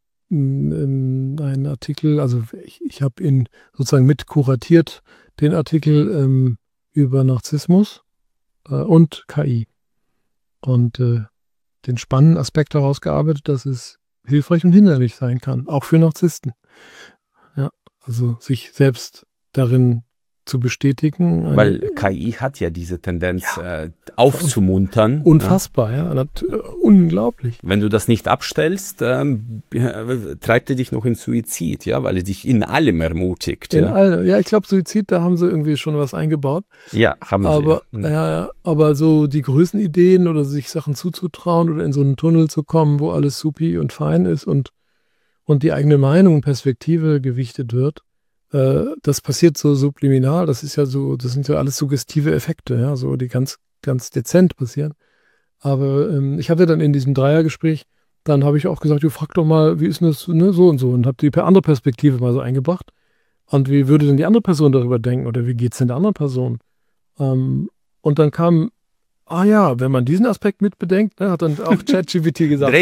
einen Artikel, also ich habe ihn sozusagen mit kuratiert, den Artikel über Narzissmus und KI. Und den spannenden Aspekt herausgearbeitet, dass es hilfreich und hinderlich sein kann, auch für Narzissten. Ja, also sich selbst darin zu bestätigen. Weil KI hat ja diese Tendenz aufzumuntern. Unfassbar, unglaublich. Wenn du das nicht abstellst, treibt er dich noch in Suizid, weil er dich in allem ermutigt. Ich glaube, Suizid, da haben sie irgendwie schon was eingebaut. Ja, haben sie. Aber so die Größenideen oder sich Sachen zuzutrauen oder in so einen Tunnel zu kommen, wo alles supi und fein ist und die eigene Meinung und Perspektive gewichtet wird, das passiert so subliminal, das sind ja alles suggestive Effekte, so die ganz, ganz dezent passieren. Aber ich hatte dann in diesem Dreiergespräch, dann habe ich auch gesagt, frag doch mal, wie ist denn das, so und so, und habe die andere Perspektive mal so eingebracht. Und wie würde denn die andere Person darüber denken oder wie geht es denn der anderen Person? Und dann kam, wenn man diesen Aspekt mit bedenkt, hat dann auch ChatGPT gesagt,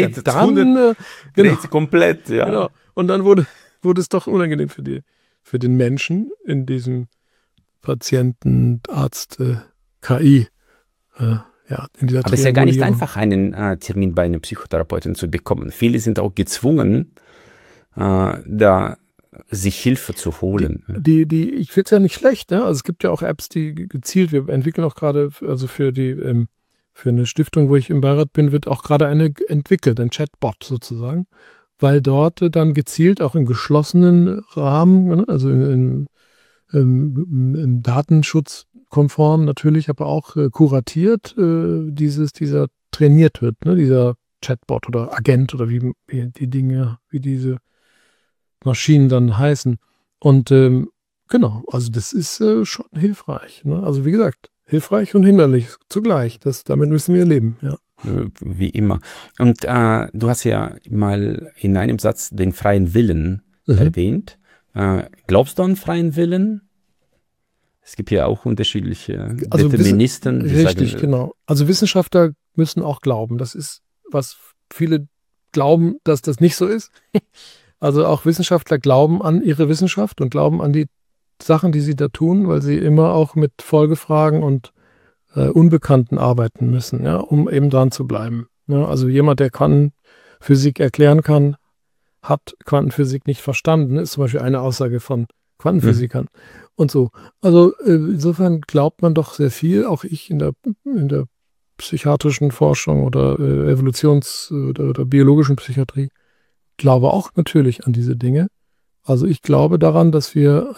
dreht komplett, Genau. Und dann wurde es doch unangenehm für den Menschen in diesem Patienten-Arzt KI. Aber es ist ja gar nicht einfach, einen Termin bei einer Psychotherapeutin zu bekommen. Viele sind auch gezwungen, da sich Hilfe zu holen. Ich finde es ja nicht schlecht, ne? Also es gibt ja auch Apps, die gezielt, wir entwickeln auch gerade, also für eine Stiftung, wo ich im Beirat bin, wird auch gerade eine entwickelt, ein Chatbot sozusagen, weil dort dann gezielt auch im geschlossenen Rahmen, ne? Also im Datenschutzkonform natürlich, aber auch kuratiert, dieser trainiert wird, ne? Dieser Chatbot oder Agent oder wie die Dinge, wie diese Maschinen dann heißen. Und genau, also das ist schon hilfreich. Ne? Also wie gesagt, hilfreich und hinderlich zugleich. Damit müssen wir leben, ja. Wie immer. Und du hast ja mal in einem Satz den freien Willen erwähnt. Glaubst du an freien Willen? Es gibt ja auch unterschiedliche Deterministen. Richtig, genau. Also Wissenschaftler müssen auch glauben. Das ist, was viele glauben, dass das nicht so ist. Also auch Wissenschaftler glauben an ihre Wissenschaft und glauben an die Sachen, die sie da tun, weil sie immer auch mit Folgefragen und Unbekannten arbeiten müssen, ja, um eben dran zu bleiben. Ja, also jemand, der Quantenphysik erklären kann, hat Quantenphysik nicht verstanden, ist zum Beispiel eine Aussage von Quantenphysikern und so. Also insofern glaubt man doch sehr viel, auch ich in der psychiatrischen Forschung oder oder biologischen Psychiatrie, glaube auch natürlich an diese Dinge. Also ich glaube daran, dass wir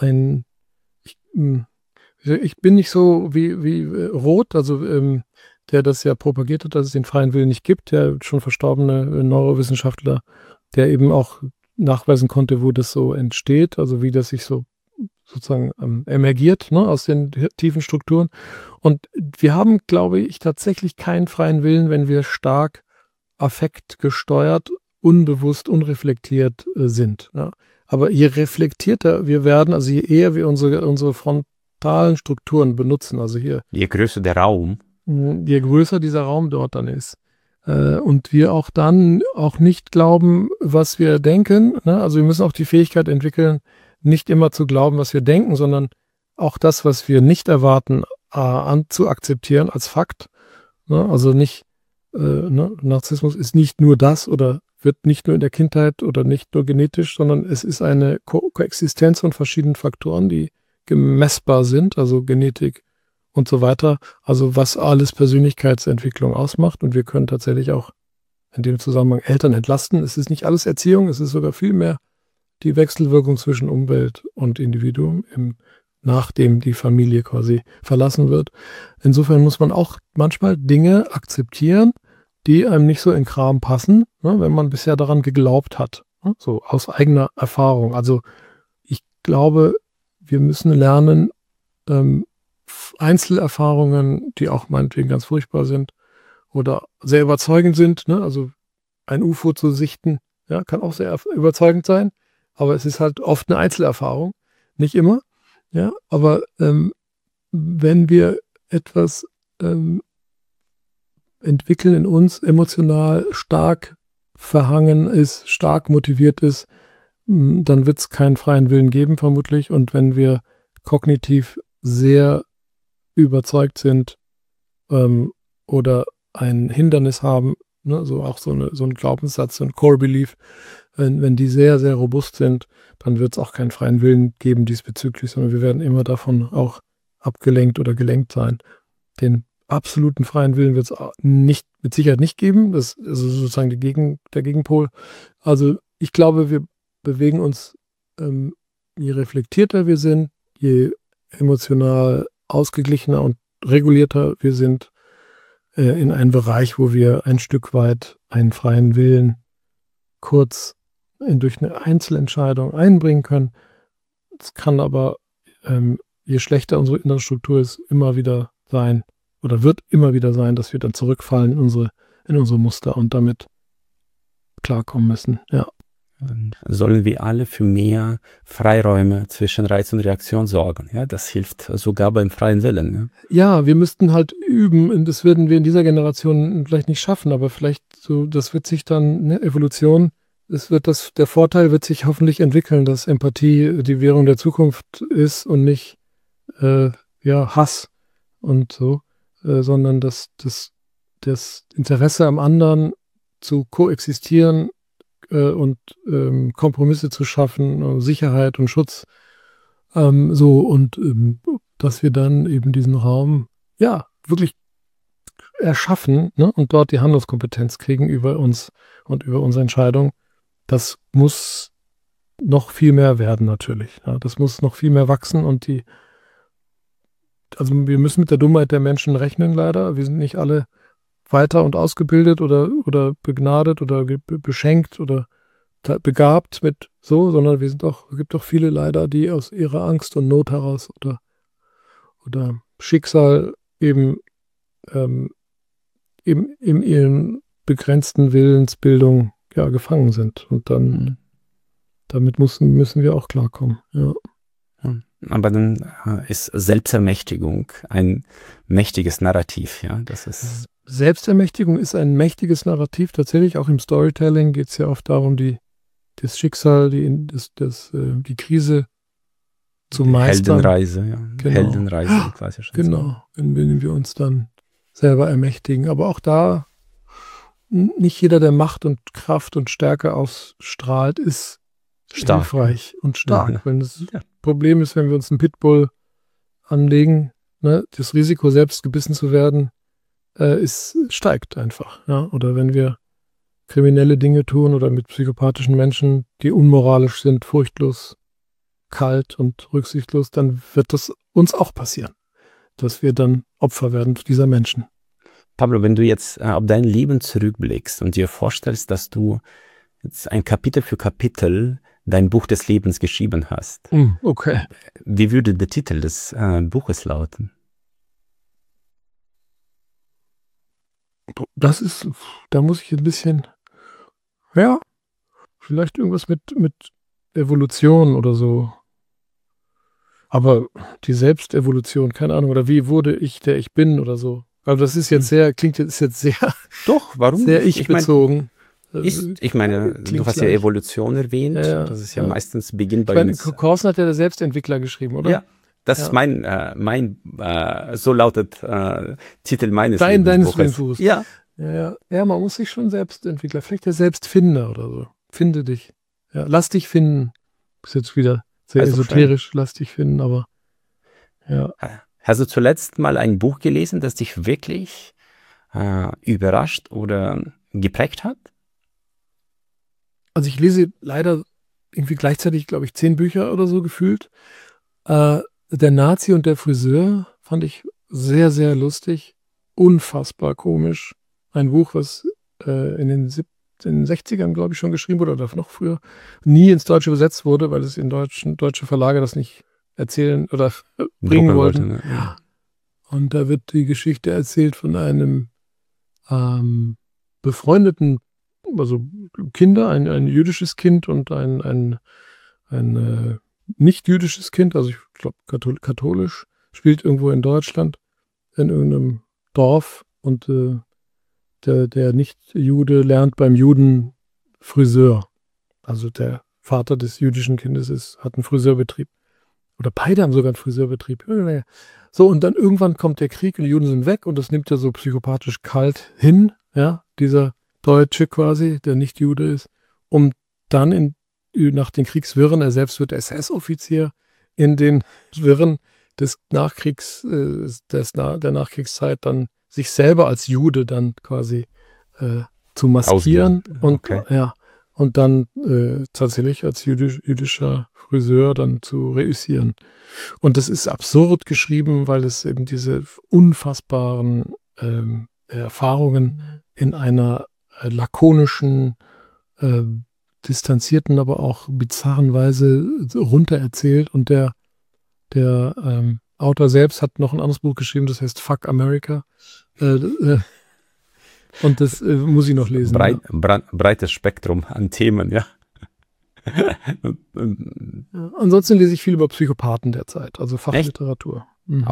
ich bin nicht so wie Roth, also der das ja propagiert hat, dass es den freien Willen nicht gibt, der schon verstorbene Neurowissenschaftler, der eben auch nachweisen konnte, wo das so entsteht, also wie das sich so sozusagen emergiert, ne, aus den tiefen Strukturen. Und wir haben, glaube ich, tatsächlich keinen freien Willen, wenn wir stark affektgesteuert, unbewusst, unreflektiert sind. Ja. Aber je reflektierter wir werden, also je eher wir unsere frontalen Strukturen benutzen, also hier. Je größer der Raum. Je größer dieser Raum dort dann ist. Und wir auch dann auch nicht glauben, was wir denken. Ne? Also wir müssen auch die Fähigkeit entwickeln, nicht immer zu glauben, was wir denken, sondern auch das, was wir nicht erwarten, zu akzeptieren als Fakt. Ne? Also nicht, Narzissmus ist nicht nur das oder wird nicht nur in der Kindheit oder nicht nur genetisch, sondern es ist eine Koexistenz von verschiedenen Faktoren, die gemessbar sind, also Genetik und so weiter. Also was alles Persönlichkeitsentwicklung ausmacht. Und wir können tatsächlich auch in dem Zusammenhang Eltern entlasten. Es ist nicht alles Erziehung, es ist sogar viel mehr die Wechselwirkung zwischen Umwelt und Individuum, nachdem die Familie quasi verlassen wird. Insofern muss man auch manchmal Dinge akzeptieren, die einem nicht so in Kram passen, ne, wenn man bisher daran geglaubt hat. Ne, so aus eigener Erfahrung. Also ich glaube, wir müssen lernen, Einzelerfahrungen, die auch meinetwegen ganz furchtbar sind oder sehr überzeugend sind, ne, also ein UFO zu sichten, ja, kann auch sehr überzeugend sein, aber es ist halt oft eine Einzelerfahrung, nicht immer, ja, aber wenn wir etwas entwickeln in uns, emotional stark verhangen ist, stark motiviert ist, dann wird es keinen freien Willen geben, vermutlich. Und wenn wir kognitiv sehr überzeugt sind oder ein Hindernis haben, ne, so auch so ein Glaubenssatz, so ein Core Belief, wenn die sehr, sehr robust sind, dann wird es auch keinen freien Willen geben diesbezüglich, sondern wir werden immer davon auch abgelenkt oder gelenkt sein. Den absoluten freien Willen wird es mit Sicherheit nicht geben. Das ist also sozusagen der Gegenpol. Also ich glaube, wir bewegen uns, je reflektierter wir sind, je emotional ausgeglichener und regulierter wir sind, in einen Bereich, wo wir ein Stück weit einen freien Willen kurz durch eine Einzelentscheidung einbringen können. Es kann aber, je schlechter unsere innere Struktur ist, immer wieder sein, oder wird immer wieder sein, dass wir dann zurückfallen in unsere Muster und damit klarkommen müssen. Ja. Sollen wir alle für mehr Freiräume zwischen Reiz und Reaktion sorgen? Ja, das hilft sogar beim freien Willen. Ne? Ja, wir müssten halt üben, und das würden wir in dieser Generation vielleicht nicht schaffen, aber vielleicht so, das wird sich dann, ne, Evolution, der Vorteil wird sich hoffentlich entwickeln, dass Empathie die Währung der Zukunft ist und nicht Hass und so, sondern dass das Interesse am anderen zu koexistieren und Kompromisse zu schaffen, Sicherheit und Schutz. Dass wir dann eben diesen Raum, ja, wirklich erschaffen, ne, und dort die Handlungskompetenz kriegen über uns und über unsere Entscheidung. Das muss noch viel mehr werden natürlich. Ja, das muss noch viel mehr wachsen und also wir müssen mit der Dummheit der Menschen rechnen leider. Wir sind nicht alle weiter und ausgebildet oder begnadet oder beschenkt oder begabt mit so, sondern es gibt auch viele leider, die aus ihrer Angst und Not heraus oder Schicksal eben in ihren begrenzten Willensbildung ja gefangen sind. Und dann damit müssen wir auch klarkommen. Ja. Aber dann ist Selbstermächtigung ein mächtiges Narrativ, ja. Selbstermächtigung ist ein mächtiges Narrativ. Tatsächlich auch im Storytelling geht es ja oft darum, das Schicksal, die Krise zu meistern. Heldenreise, ja. Genau. Heldenreise im klassischen Sinne. Genau, wenn wir uns dann selber ermächtigen. Aber auch da, nicht jeder, der Macht und Kraft und Stärke ausstrahlt, ist hilfreich und stark. Ja. Wenn das Problem ist, wenn wir uns einen Pitbull anlegen, ne, das Risiko, selbst gebissen zu werden, steigt einfach. Ja? Oder wenn wir kriminelle Dinge tun oder mit psychopathischen Menschen, die unmoralisch sind, furchtlos, kalt und rücksichtslos, dann wird das uns auch passieren, dass wir dann Opfer werden dieser Menschen. Pablo, wenn du jetzt auf dein Leben zurückblickst und dir vorstellst, dass du jetzt ein Kapitel für Kapitel dein Buch des Lebens geschrieben hast. Okay. Wie würde der Titel des Buches lauten? Da muss ich ein bisschen, ja, vielleicht irgendwas mit Evolution oder so. Aber die Selbstevolution, keine Ahnung, oder wie wurde ich, der ich bin oder so. Also das ist jetzt klingt jetzt sehr, doch, warum? Sehr ich-bezogen. Ich meine, du hast ja Evolution erwähnt. Ja, das ist ja meistens Beginn bei uns. Korsen hat ja der Selbstentwickler geschrieben, oder? Ja, das ist so lautet Titel meines Lebensbuches. Ja. Ja, man muss sich schon Selbstentwickler, vielleicht der Selbstfinder oder so. Finde dich. Ja, lass dich finden. Ist jetzt wieder sehr esoterisch, lass dich finden, aber ja. Hast du zuletzt mal ein Buch gelesen, das dich wirklich überrascht oder geprägt hat? Also ich lese leider irgendwie gleichzeitig, glaube ich, 10 Bücher oder so gefühlt. Der Nazi und der Friseur fand ich sehr, sehr lustig, unfassbar komisch. Ein Buch, was in den 60ern, glaube ich, schon geschrieben wurde oder noch früher, nie ins Deutsche übersetzt wurde, weil es in deutsche Verlage das nicht erzählen oder bringen wollten. Ne? Ja. Und da wird die Geschichte erzählt von einem befreundeten, also Kinder, ein jüdisches Kind und ein nicht jüdisches Kind, also ich glaube katholisch, spielt irgendwo in Deutschland, in irgendeinem Dorf und der Nicht-Jude lernt beim Juden Friseur. Also der Vater des jüdischen Kindes hat einen Friseurbetrieb. Oder beide haben sogar einen Friseurbetrieb. So, und dann irgendwann kommt der Krieg und die Juden sind weg und das nimmt er so psychopathisch kalt hin, ja, dieser Deutsche quasi, der nicht Jude ist, um dann nach den Kriegswirren, er selbst wird SS-Offizier, in den Wirren des Nachkriegs, der Nachkriegszeit dann sich selber als Jude dann quasi zu maskieren und dann tatsächlich als jüdischer Friseur dann zu reüssieren. Und das ist absurd geschrieben, weil es eben diese unfassbaren Erfahrungen in einer lakonischen, distanzierten, aber auch bizarren Weise runtererzählt. Und der Autor selbst hat noch ein anderes Buch geschrieben, das heißt Fuck America. Und das muss ich noch lesen. Breites Spektrum an Themen, ja. Ansonsten lese ich viel über Psychopathen derzeit, also Fachliteratur. Mhm.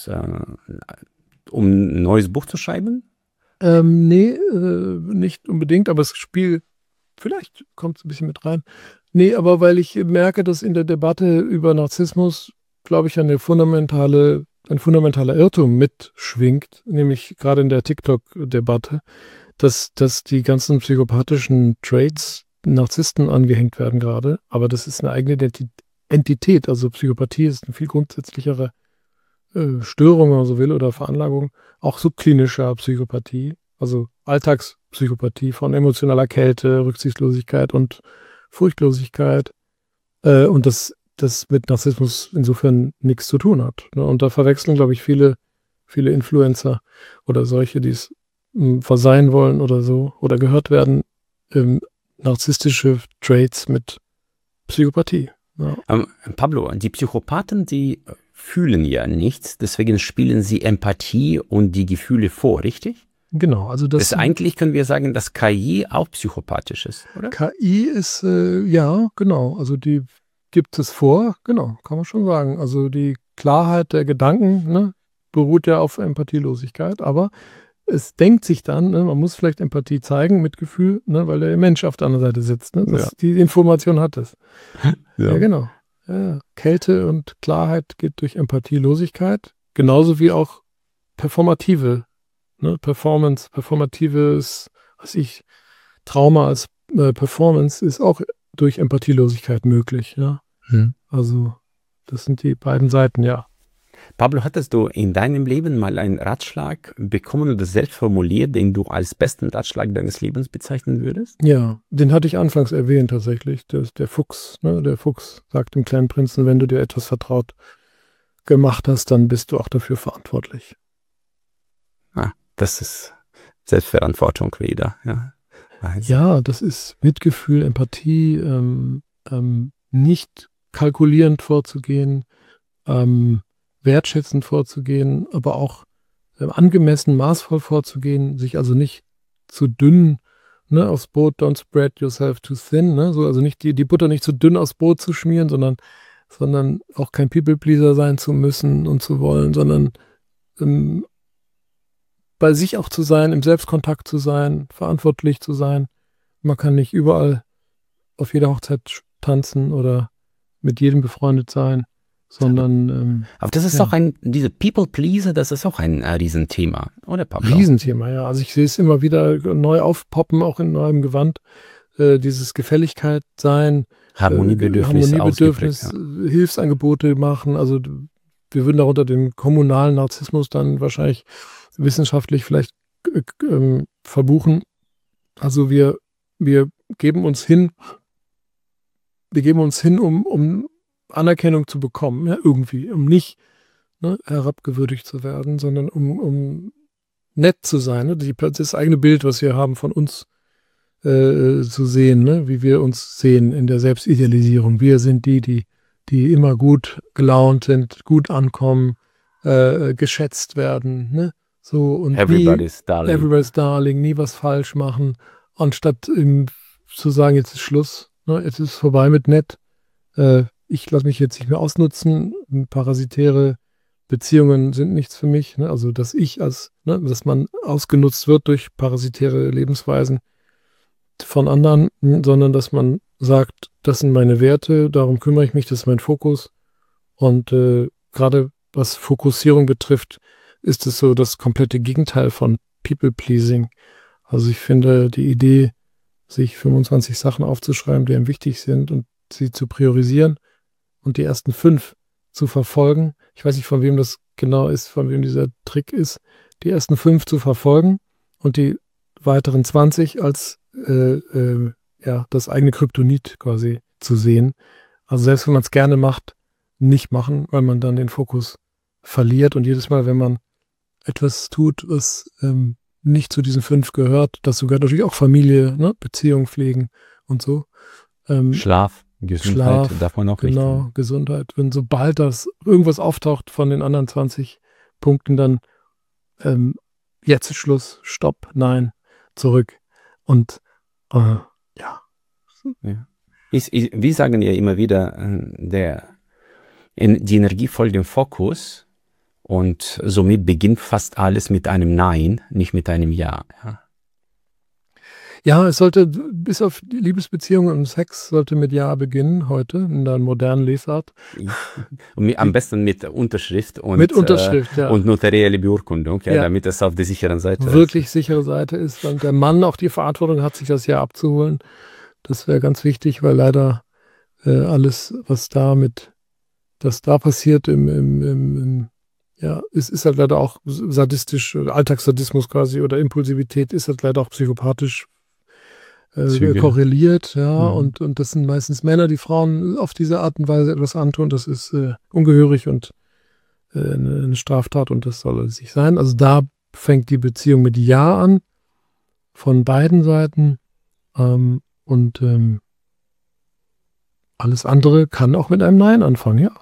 Um ein neues Buch zu schreiben? Nee, nicht unbedingt, aber vielleicht kommt es ein bisschen mit rein. Nee, aber weil ich merke, dass in der Debatte über Narzissmus, glaube ich, ein fundamentaler Irrtum mitschwingt, nämlich gerade in der TikTok-Debatte, dass die ganzen psychopathischen Traits Narzissten angehängt werden gerade, aber das ist eine eigene Entität. Also Psychopathie ist eine viel grundsätzlichere Störung, wenn man so will, oder Veranlagung, auch subklinischer Psychopathie, also Alltagspsychopathie von emotionaler Kälte, Rücksichtslosigkeit und Furchtlosigkeit und das mit Narzissmus insofern nichts zu tun hat. Ne? Und da verwechseln, glaube ich, viele Influencer oder solche, die es verseien wollen oder so oder gehört werden, narzisstische Traits mit Psychopathie. Ja. Pablo, die Psychopathen, die fühlen ja nichts, deswegen spielen sie Empathie und die Gefühle vor, richtig? Genau. Also das eigentlich können wir sagen, dass KI auch psychopathisch ist, oder? KI ist, ja, genau. Also die gibt es vor, genau, kann man schon sagen. Also die Klarheit der Gedanken, ne, beruht ja auf Empathielosigkeit, aber es denkt sich dann, ne, man muss vielleicht Empathie zeigen, Mitgefühl, ne, weil der Mensch auf der anderen Seite sitzt. Ne, die Information hat es. Ja, genau. Ja, Kälte und Klarheit geht durch Empathielosigkeit, genauso wie auch performatives, Trauma als Performance ist auch durch Empathielosigkeit möglich. Ja. Also das sind die beiden Seiten, ja. Pablo, hattest du in deinem Leben mal einen Ratschlag bekommen oder selbst formuliert, den du als besten Ratschlag deines Lebens bezeichnen würdest? Ja, den hatte ich anfangs erwähnt tatsächlich. Der Fuchs, ne? Der Fuchs sagt dem kleinen Prinzen, wenn du dir etwas vertraut gemacht hast, dann bist du auch dafür verantwortlich. Das ist Selbstverantwortung wieder. Ja, ja, das ist Mitgefühl, Empathie, nicht kalkulierend vorzugehen, wertschätzend vorzugehen, aber auch angemessen, maßvoll vorzugehen, sich also nicht zu dünn, ne, aufs Brot, don't spread yourself too thin, ne, so, also nicht die Butter nicht zu dünn aufs Brot zu schmieren, sondern auch kein People-Pleaser sein zu müssen und zu wollen, sondern bei sich auch zu sein, im Selbstkontakt zu sein, verantwortlich zu sein. Man kann nicht überall auf jeder Hochzeit tanzen oder mit jedem befreundet sein, sondern aber das ist auch diese People-Pleaser, das ist auch ein Riesenthema, oder Pablo? Riesenthema, ja. Also ich sehe es immer wieder neu aufpoppen, auch in neuem Gewand. Dieses Gefälligkeit sein, Harmoniebedürfnis, Hilfsangebote machen. Also wir würden darunter den kommunalen Narzissmus dann wahrscheinlich wissenschaftlich vielleicht verbuchen. Also wir geben uns hin, um Anerkennung zu bekommen, ja, irgendwie, um nicht herabgewürdigt zu werden, sondern um nett zu sein. Ne? Das eigene Bild, was wir haben von uns zu sehen, ne? Wie wir uns sehen in der Selbstidealisierung. Wir sind die immer gut gelaunt sind, gut ankommen, geschätzt werden, ne? So, und Everybody's darling, nie was falsch machen, anstatt zu sagen, jetzt ist Schluss, ne? Jetzt ist vorbei mit nett, ich lasse mich jetzt nicht mehr ausnutzen, parasitäre Beziehungen sind nichts für mich, ne? Also dass man ausgenutzt wird durch parasitäre Lebensweisen von anderen, sondern dass man sagt, das sind meine Werte, darum kümmere ich mich, das ist mein Fokus. Und gerade was Fokussierung betrifft, ist es so das komplette Gegenteil von People-Pleasing. Also ich finde die Idee, sich 25 Sachen aufzuschreiben, die einem wichtig sind und sie zu priorisieren und die ersten 5 zu verfolgen. Ich weiß nicht, von wem das genau ist, von wem dieser Trick ist. Die ersten 5 zu verfolgen und die weiteren 20 als das eigene Kryptonit quasi zu sehen. Also selbst wenn man es gerne macht, nicht machen, weil man dann den Fokus verliert. Und jedes Mal, wenn man etwas tut, was nicht zu diesen 5 gehört, dazu gehört natürlich auch Familie, ne? Beziehung pflegen und so. Schlaf, Gesundheit, darf man auch genau, richten. Gesundheit. Wenn sobald das irgendwas auftaucht von den anderen 20 Punkten, dann jetzt ist Schluss, stopp, nein, zurück. Und wir sagen ja immer wieder, die Energie folgt dem Fokus und somit beginnt fast alles mit einem Nein, nicht mit einem Ja. Ja, es sollte, bis auf die Liebesbeziehungen und Sex, sollte mit Ja beginnen heute, in der modernen Lesart. Und am besten mit Unterschrift und, und notarielle Beurkundung, damit es auf der sicheren Seite wirklich sichere Seite ist, und der Mann auch die Verantwortung hat, sich das Ja abzuholen. Das wäre ganz wichtig, weil leider alles, was da passiert es ist halt leider auch sadistisch, Alltagssadismus quasi oder Impulsivität ist halt leider auch psychopathisch korreliert, und das sind meistens Männer, die Frauen auf diese Art und Weise etwas antun. Das ist ungehörig und eine Straftat und das soll es nicht sein. Also da fängt die Beziehung mit Ja an, von beiden Seiten, und alles andere kann auch mit einem Nein anfangen, ja.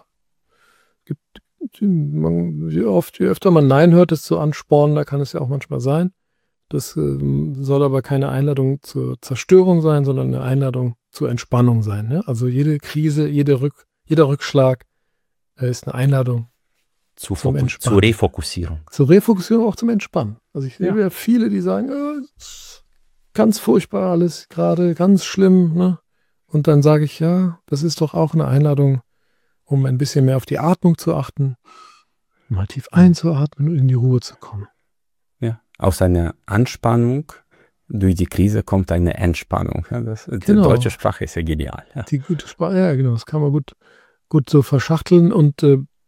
Je öfter man Nein hört, desto anspornender kann es ja auch manchmal sein. Das soll aber keine Einladung zur Zerstörung sein, sondern eine Einladung zur Entspannung sein. Ne? Also jede Krise, jeder Rückschlag ist eine Einladung zum Entspannen. Zur Refokussierung. Zur Refokussierung, auch zum Entspannen. Also ich sehe ja viele, die sagen, ganz furchtbar alles, gerade ganz schlimm. Ne? Und dann sage ich, ja, das ist doch auch eine Einladung, um ein bisschen mehr auf die Atmung zu achten, mal tief einzuatmen und in die Ruhe zu kommen. Ja, aus einer Anspannung durch die Krise kommt eine Entspannung. Ja, die deutsche Sprache ist ja genial. Ja. Die gute Sprache, ja genau, das kann man gut so verschachteln und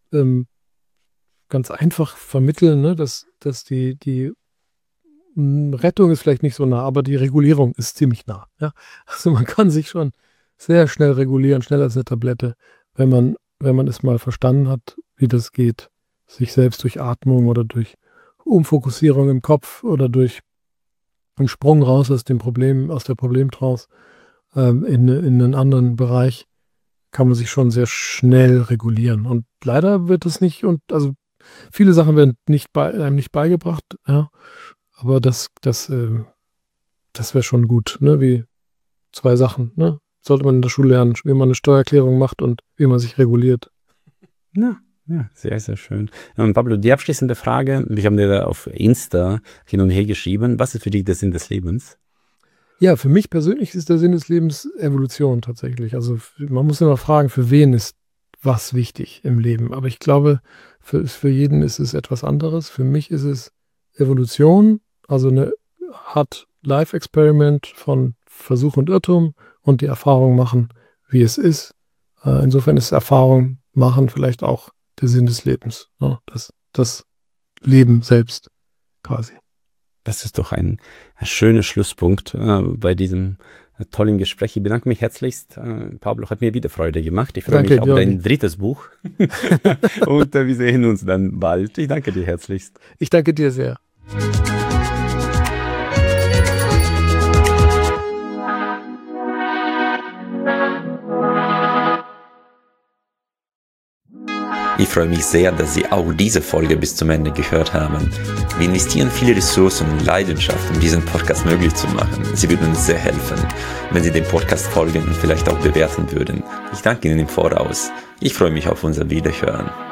ganz einfach vermitteln, ne, dass die Rettung ist vielleicht nicht so nah, aber die Regulierung ist ziemlich nah. Ja? Also man kann sich schon sehr schnell regulieren, schneller als eine Tablette, wenn man es mal verstanden hat, wie das geht, sich selbst durch Atmung oder durch Umfokussierung im Kopf oder durch einen Sprung raus aus der Problemtraus in einen anderen Bereich, kann man sich schon sehr schnell regulieren. Und leider wird es nicht, also viele Sachen werden einem nicht beigebracht, ja, aber das wäre schon gut, ne, wie 2 Sachen, ne? Sollte man in der Schule lernen, wie man eine Steuererklärung macht und wie man sich reguliert. Ja, sehr, sehr schön. Und Pablo, die abschließende Frage, wir haben dir da auf Insta hin und her geschrieben, was ist für dich der Sinn des Lebens? Ja, für mich persönlich ist der Sinn des Lebens Evolution tatsächlich. Also man muss immer fragen, für wen ist was wichtig im Leben. Aber ich glaube, für jeden ist es etwas anderes. Für mich ist es Evolution, also eine Art Life-Experiment von Versuch und Irrtum und die Erfahrung machen, wie es ist. Insofern ist Erfahrung machen vielleicht auch der Sinn des Lebens. Ne? Das Leben selbst quasi. Das ist doch ein schöner Schlusspunkt bei diesem tollen Gespräch. Ich bedanke mich herzlichst. Pablo, hat mir wieder Freude gemacht. Ich freue mich auf dein 3. Buch. Und wir sehen uns dann bald. Ich danke dir herzlichst. Ich danke dir sehr. Ich freue mich sehr, dass Sie auch diese Folge bis zum Ende gehört haben. Wir investieren viele Ressourcen und Leidenschaft, um diesen Podcast möglich zu machen. Sie würden uns sehr helfen, wenn Sie dem Podcast folgen und vielleicht auch bewerten würden. Ich danke Ihnen im Voraus. Ich freue mich auf unser Wiederhören.